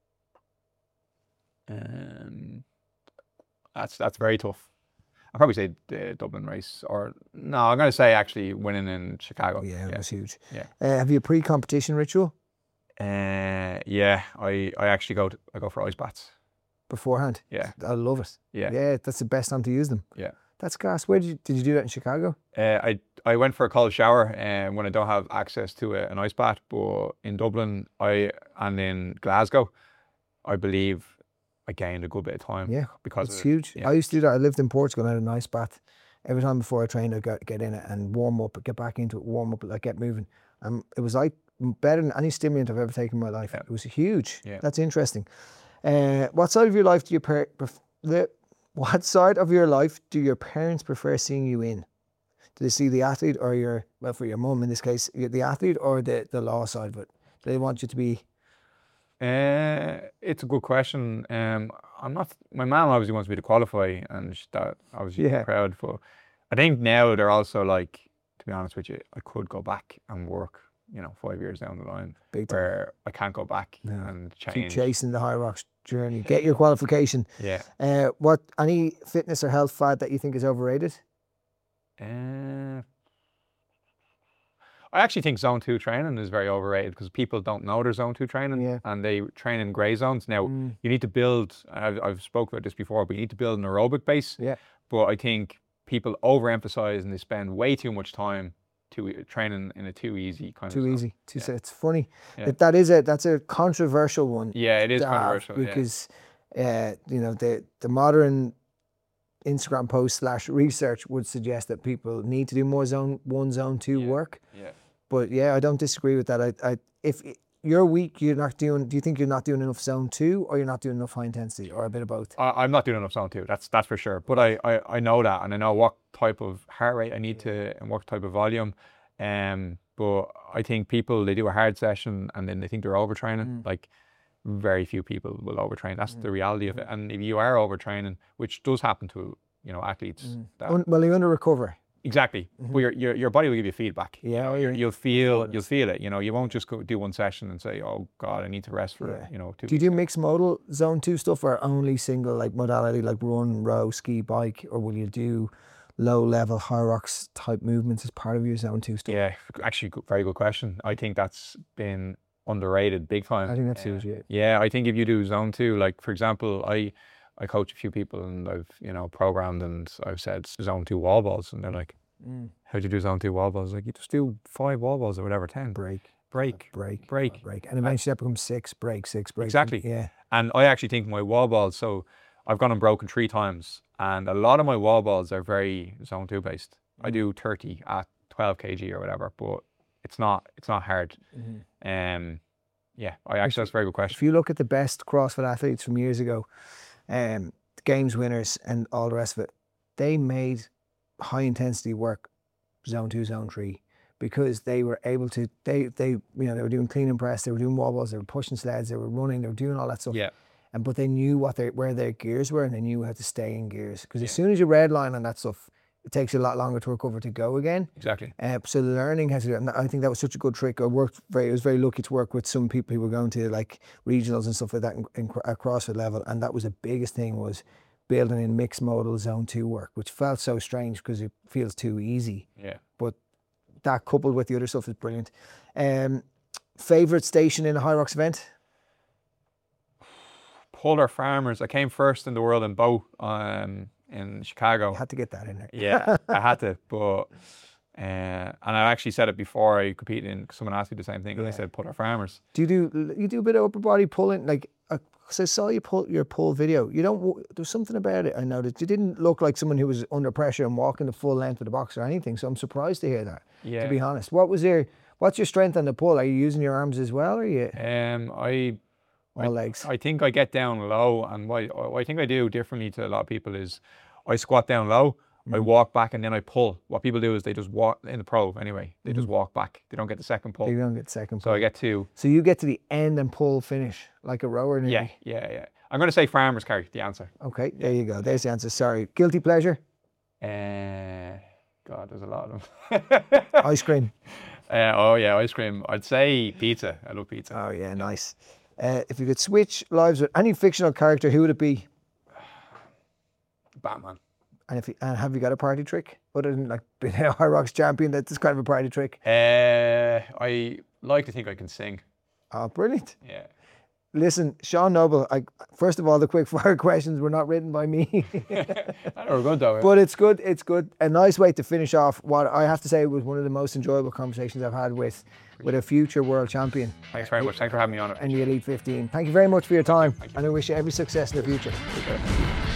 Um, that's that's very tough. I'd probably say the Dublin race, or no, I'm going to say actually winning in Chicago. Yeah, it was huge. Yeah. Uh, have you a pre-competition ritual Uh, yeah, I, I actually go to, I go for ice baths. beforehand? Yeah. I love it. Yeah. Yeah, that's the best time to use them. Yeah. That's gas. Where did you, did you do that in Chicago? Uh, I I went for a cold shower um, when I don't have access to a, an ice bath, but in Dublin I and in Glasgow, I believe I gained a good bit of time. Yeah, because It's of it. huge. Yeah. I used to do that. I lived in Portugal and I had a nice bath. Every time before I trained, I'd get, get in it and warm up, get back into it, warm up, like get moving. Um, it was like better than any stimulant I've ever taken in my life. Yeah. It was huge. Yeah. That's interesting. Uh, what side of your life do you per- pref- the, what side of your life do your parents prefer seeing you in? Do they see the athlete or your, well, for your mum in this case, you're the athlete or the, the law side of it? Do they want you to be, Uh, it's a good question. Um, I'm not. My mom obviously wants me to qualify, and sh- that obviously Yeah. proud. But I think now they're also like, to be honest with you, I could go back and work. You know, five years down the line, Big time. where I can't go back No. and keep change. chasing the High Rocks journey? Get your qualification. Yeah. Uh, what any fitness or health fad that you think is overrated? Uh, I actually think zone two training is very overrated because people don't know their zone two training Yeah. and they train in grey zones. Now, Mm. you need to build, I've, I've spoke about this before, but you need to build an aerobic base. Yeah. But I think people overemphasize and they spend way too much time to training in a too easy kind Too of zone. easy. Too It's funny. Yeah. That, that is a that's a controversial one. Yeah, it is to have controversial. Yeah. because uh, you know the the modern Instagram post slash research would suggest that people need to do more zone one, zone two Yeah. work. Yeah. But yeah, I don't disagree with that. I, I if you're weak, you're not doing. Do you think you're not doing enough zone two, or you're not doing enough high intensity, or a bit of both? I, I'm not doing enough zone two. That's that's for sure. But I, I, I know that, and I know what type of heart rate I need to and what type of volume. Um, but I think people they do a hard session and then they think they're overtraining. Mm. Like very few people will overtrain. That's the reality of it. And if you are overtraining, which does happen to you know athletes, that, Un- well, you're under recover. exactly. But your, your your body will give you feedback. Yeah, oh, You're, yeah. you'll feel you'll feel it. You know, you won't just go do one session and say, "Oh God, I need to rest for Yeah. you know two." Do you do weeks." mixed modal zone two stuff or only single like modality like run, row, ski, bike, or will you do low level high rocks type movements as part of your zone two stuff? Yeah, actually, good- very good question. I think that's been underrated big time. I think that's Uh, huge. Yeah. Yeah, I think if you do zone two, like for example, I I coach a few people and I've you know programmed and I've said zone two wall balls and they're like, Mm. how do you do zone two wall balls? Like you just do five wall balls or whatever, ten. Break, break, break, break. break, and eventually that becomes six, break, six, break. Exactly. Yeah. And I actually think my wall balls. So I've gone and broken three times, and a lot of my wall balls are very zone two based. I do thirty at twelve kilograms or whatever, but it's not it's not hard. Um, yeah, I actually that's a very good question. If you look at the best CrossFit athletes from years ago, um, the games winners and all the rest of it, they made high intensity work zone two, zone three, because they were able to, they, they, you know, they were doing clean and press, they were doing wall balls, they were pushing sleds, they were running, they were doing all that stuff. Yeah. And but they knew what they where their gears were, and they knew how to stay in gears. Because yeah. as soon as you redline on that stuff, it takes you a lot longer to recover to go again. Exactly. Uh, so learning how to do it. And I think that was such a good trick. I worked very, I was very lucky to work with some people who were going to like regionals and stuff like that in, in, at CrossFit level. And that was the biggest thing, was building in mixed modal zone two work, which felt so strange because it feels too easy. Yeah. But that coupled with the other stuff is brilliant. Um, favorite station in a High Rocks event? Polar Farmers. I came first in the world in bow um, in Chicago. You had to get that in there. Yeah, I had to. But uh, and I actually said it before I competed in. Someone asked me the same thing, and yeah. I said Polar Farmers. Do you do you do a bit of upper body pulling? Like, because I saw you pull your pull video. You don't. There's something about it. I noticed you didn't look like someone who was under pressure and walking the full length of the box or anything. So I'm surprised to hear that. Yeah. To be honest, what was your what's your strength on the pull? Are you using your arms as well, or are you? Um, I. All I, legs. I think I get down low, and what, what I think I do differently to a lot of people is I squat down low, mm. I walk back, and then I pull. What people do is they just walk, in the pro anyway, they mm. just walk back. They don't get the second pull. They don't get the second pull. So I get two. So you get to the end and pull finish, like a rower nearly. Yeah, yeah, yeah. I'm going to say Farmers, Carrie, the answer. Okay, there you go. There's the answer. Sorry. Guilty pleasure? Uh, God, there's a lot of them. Ice cream? Uh, oh yeah, ice cream. I'd say pizza. I love pizza. Oh yeah, nice. Uh, if you could switch lives with any fictional character, who would it be? Batman. And if you, and have you got a party trick other than like being a High Rocks champion? That's kind of a party trick. Uh, I like to think I can sing. Oh, brilliant! Yeah. Listen, Sean Noble. I, first of all, the quick fire questions were not written by me. I know we're good though. But it's good. It's good. A nice way to finish off what I have to say was one of the most enjoyable conversations I've had with with a future world champion. Thanks very much. Thanks for having me on it. And the Elite fifteen. Thank you very much for your time, and I wish you every success in the future.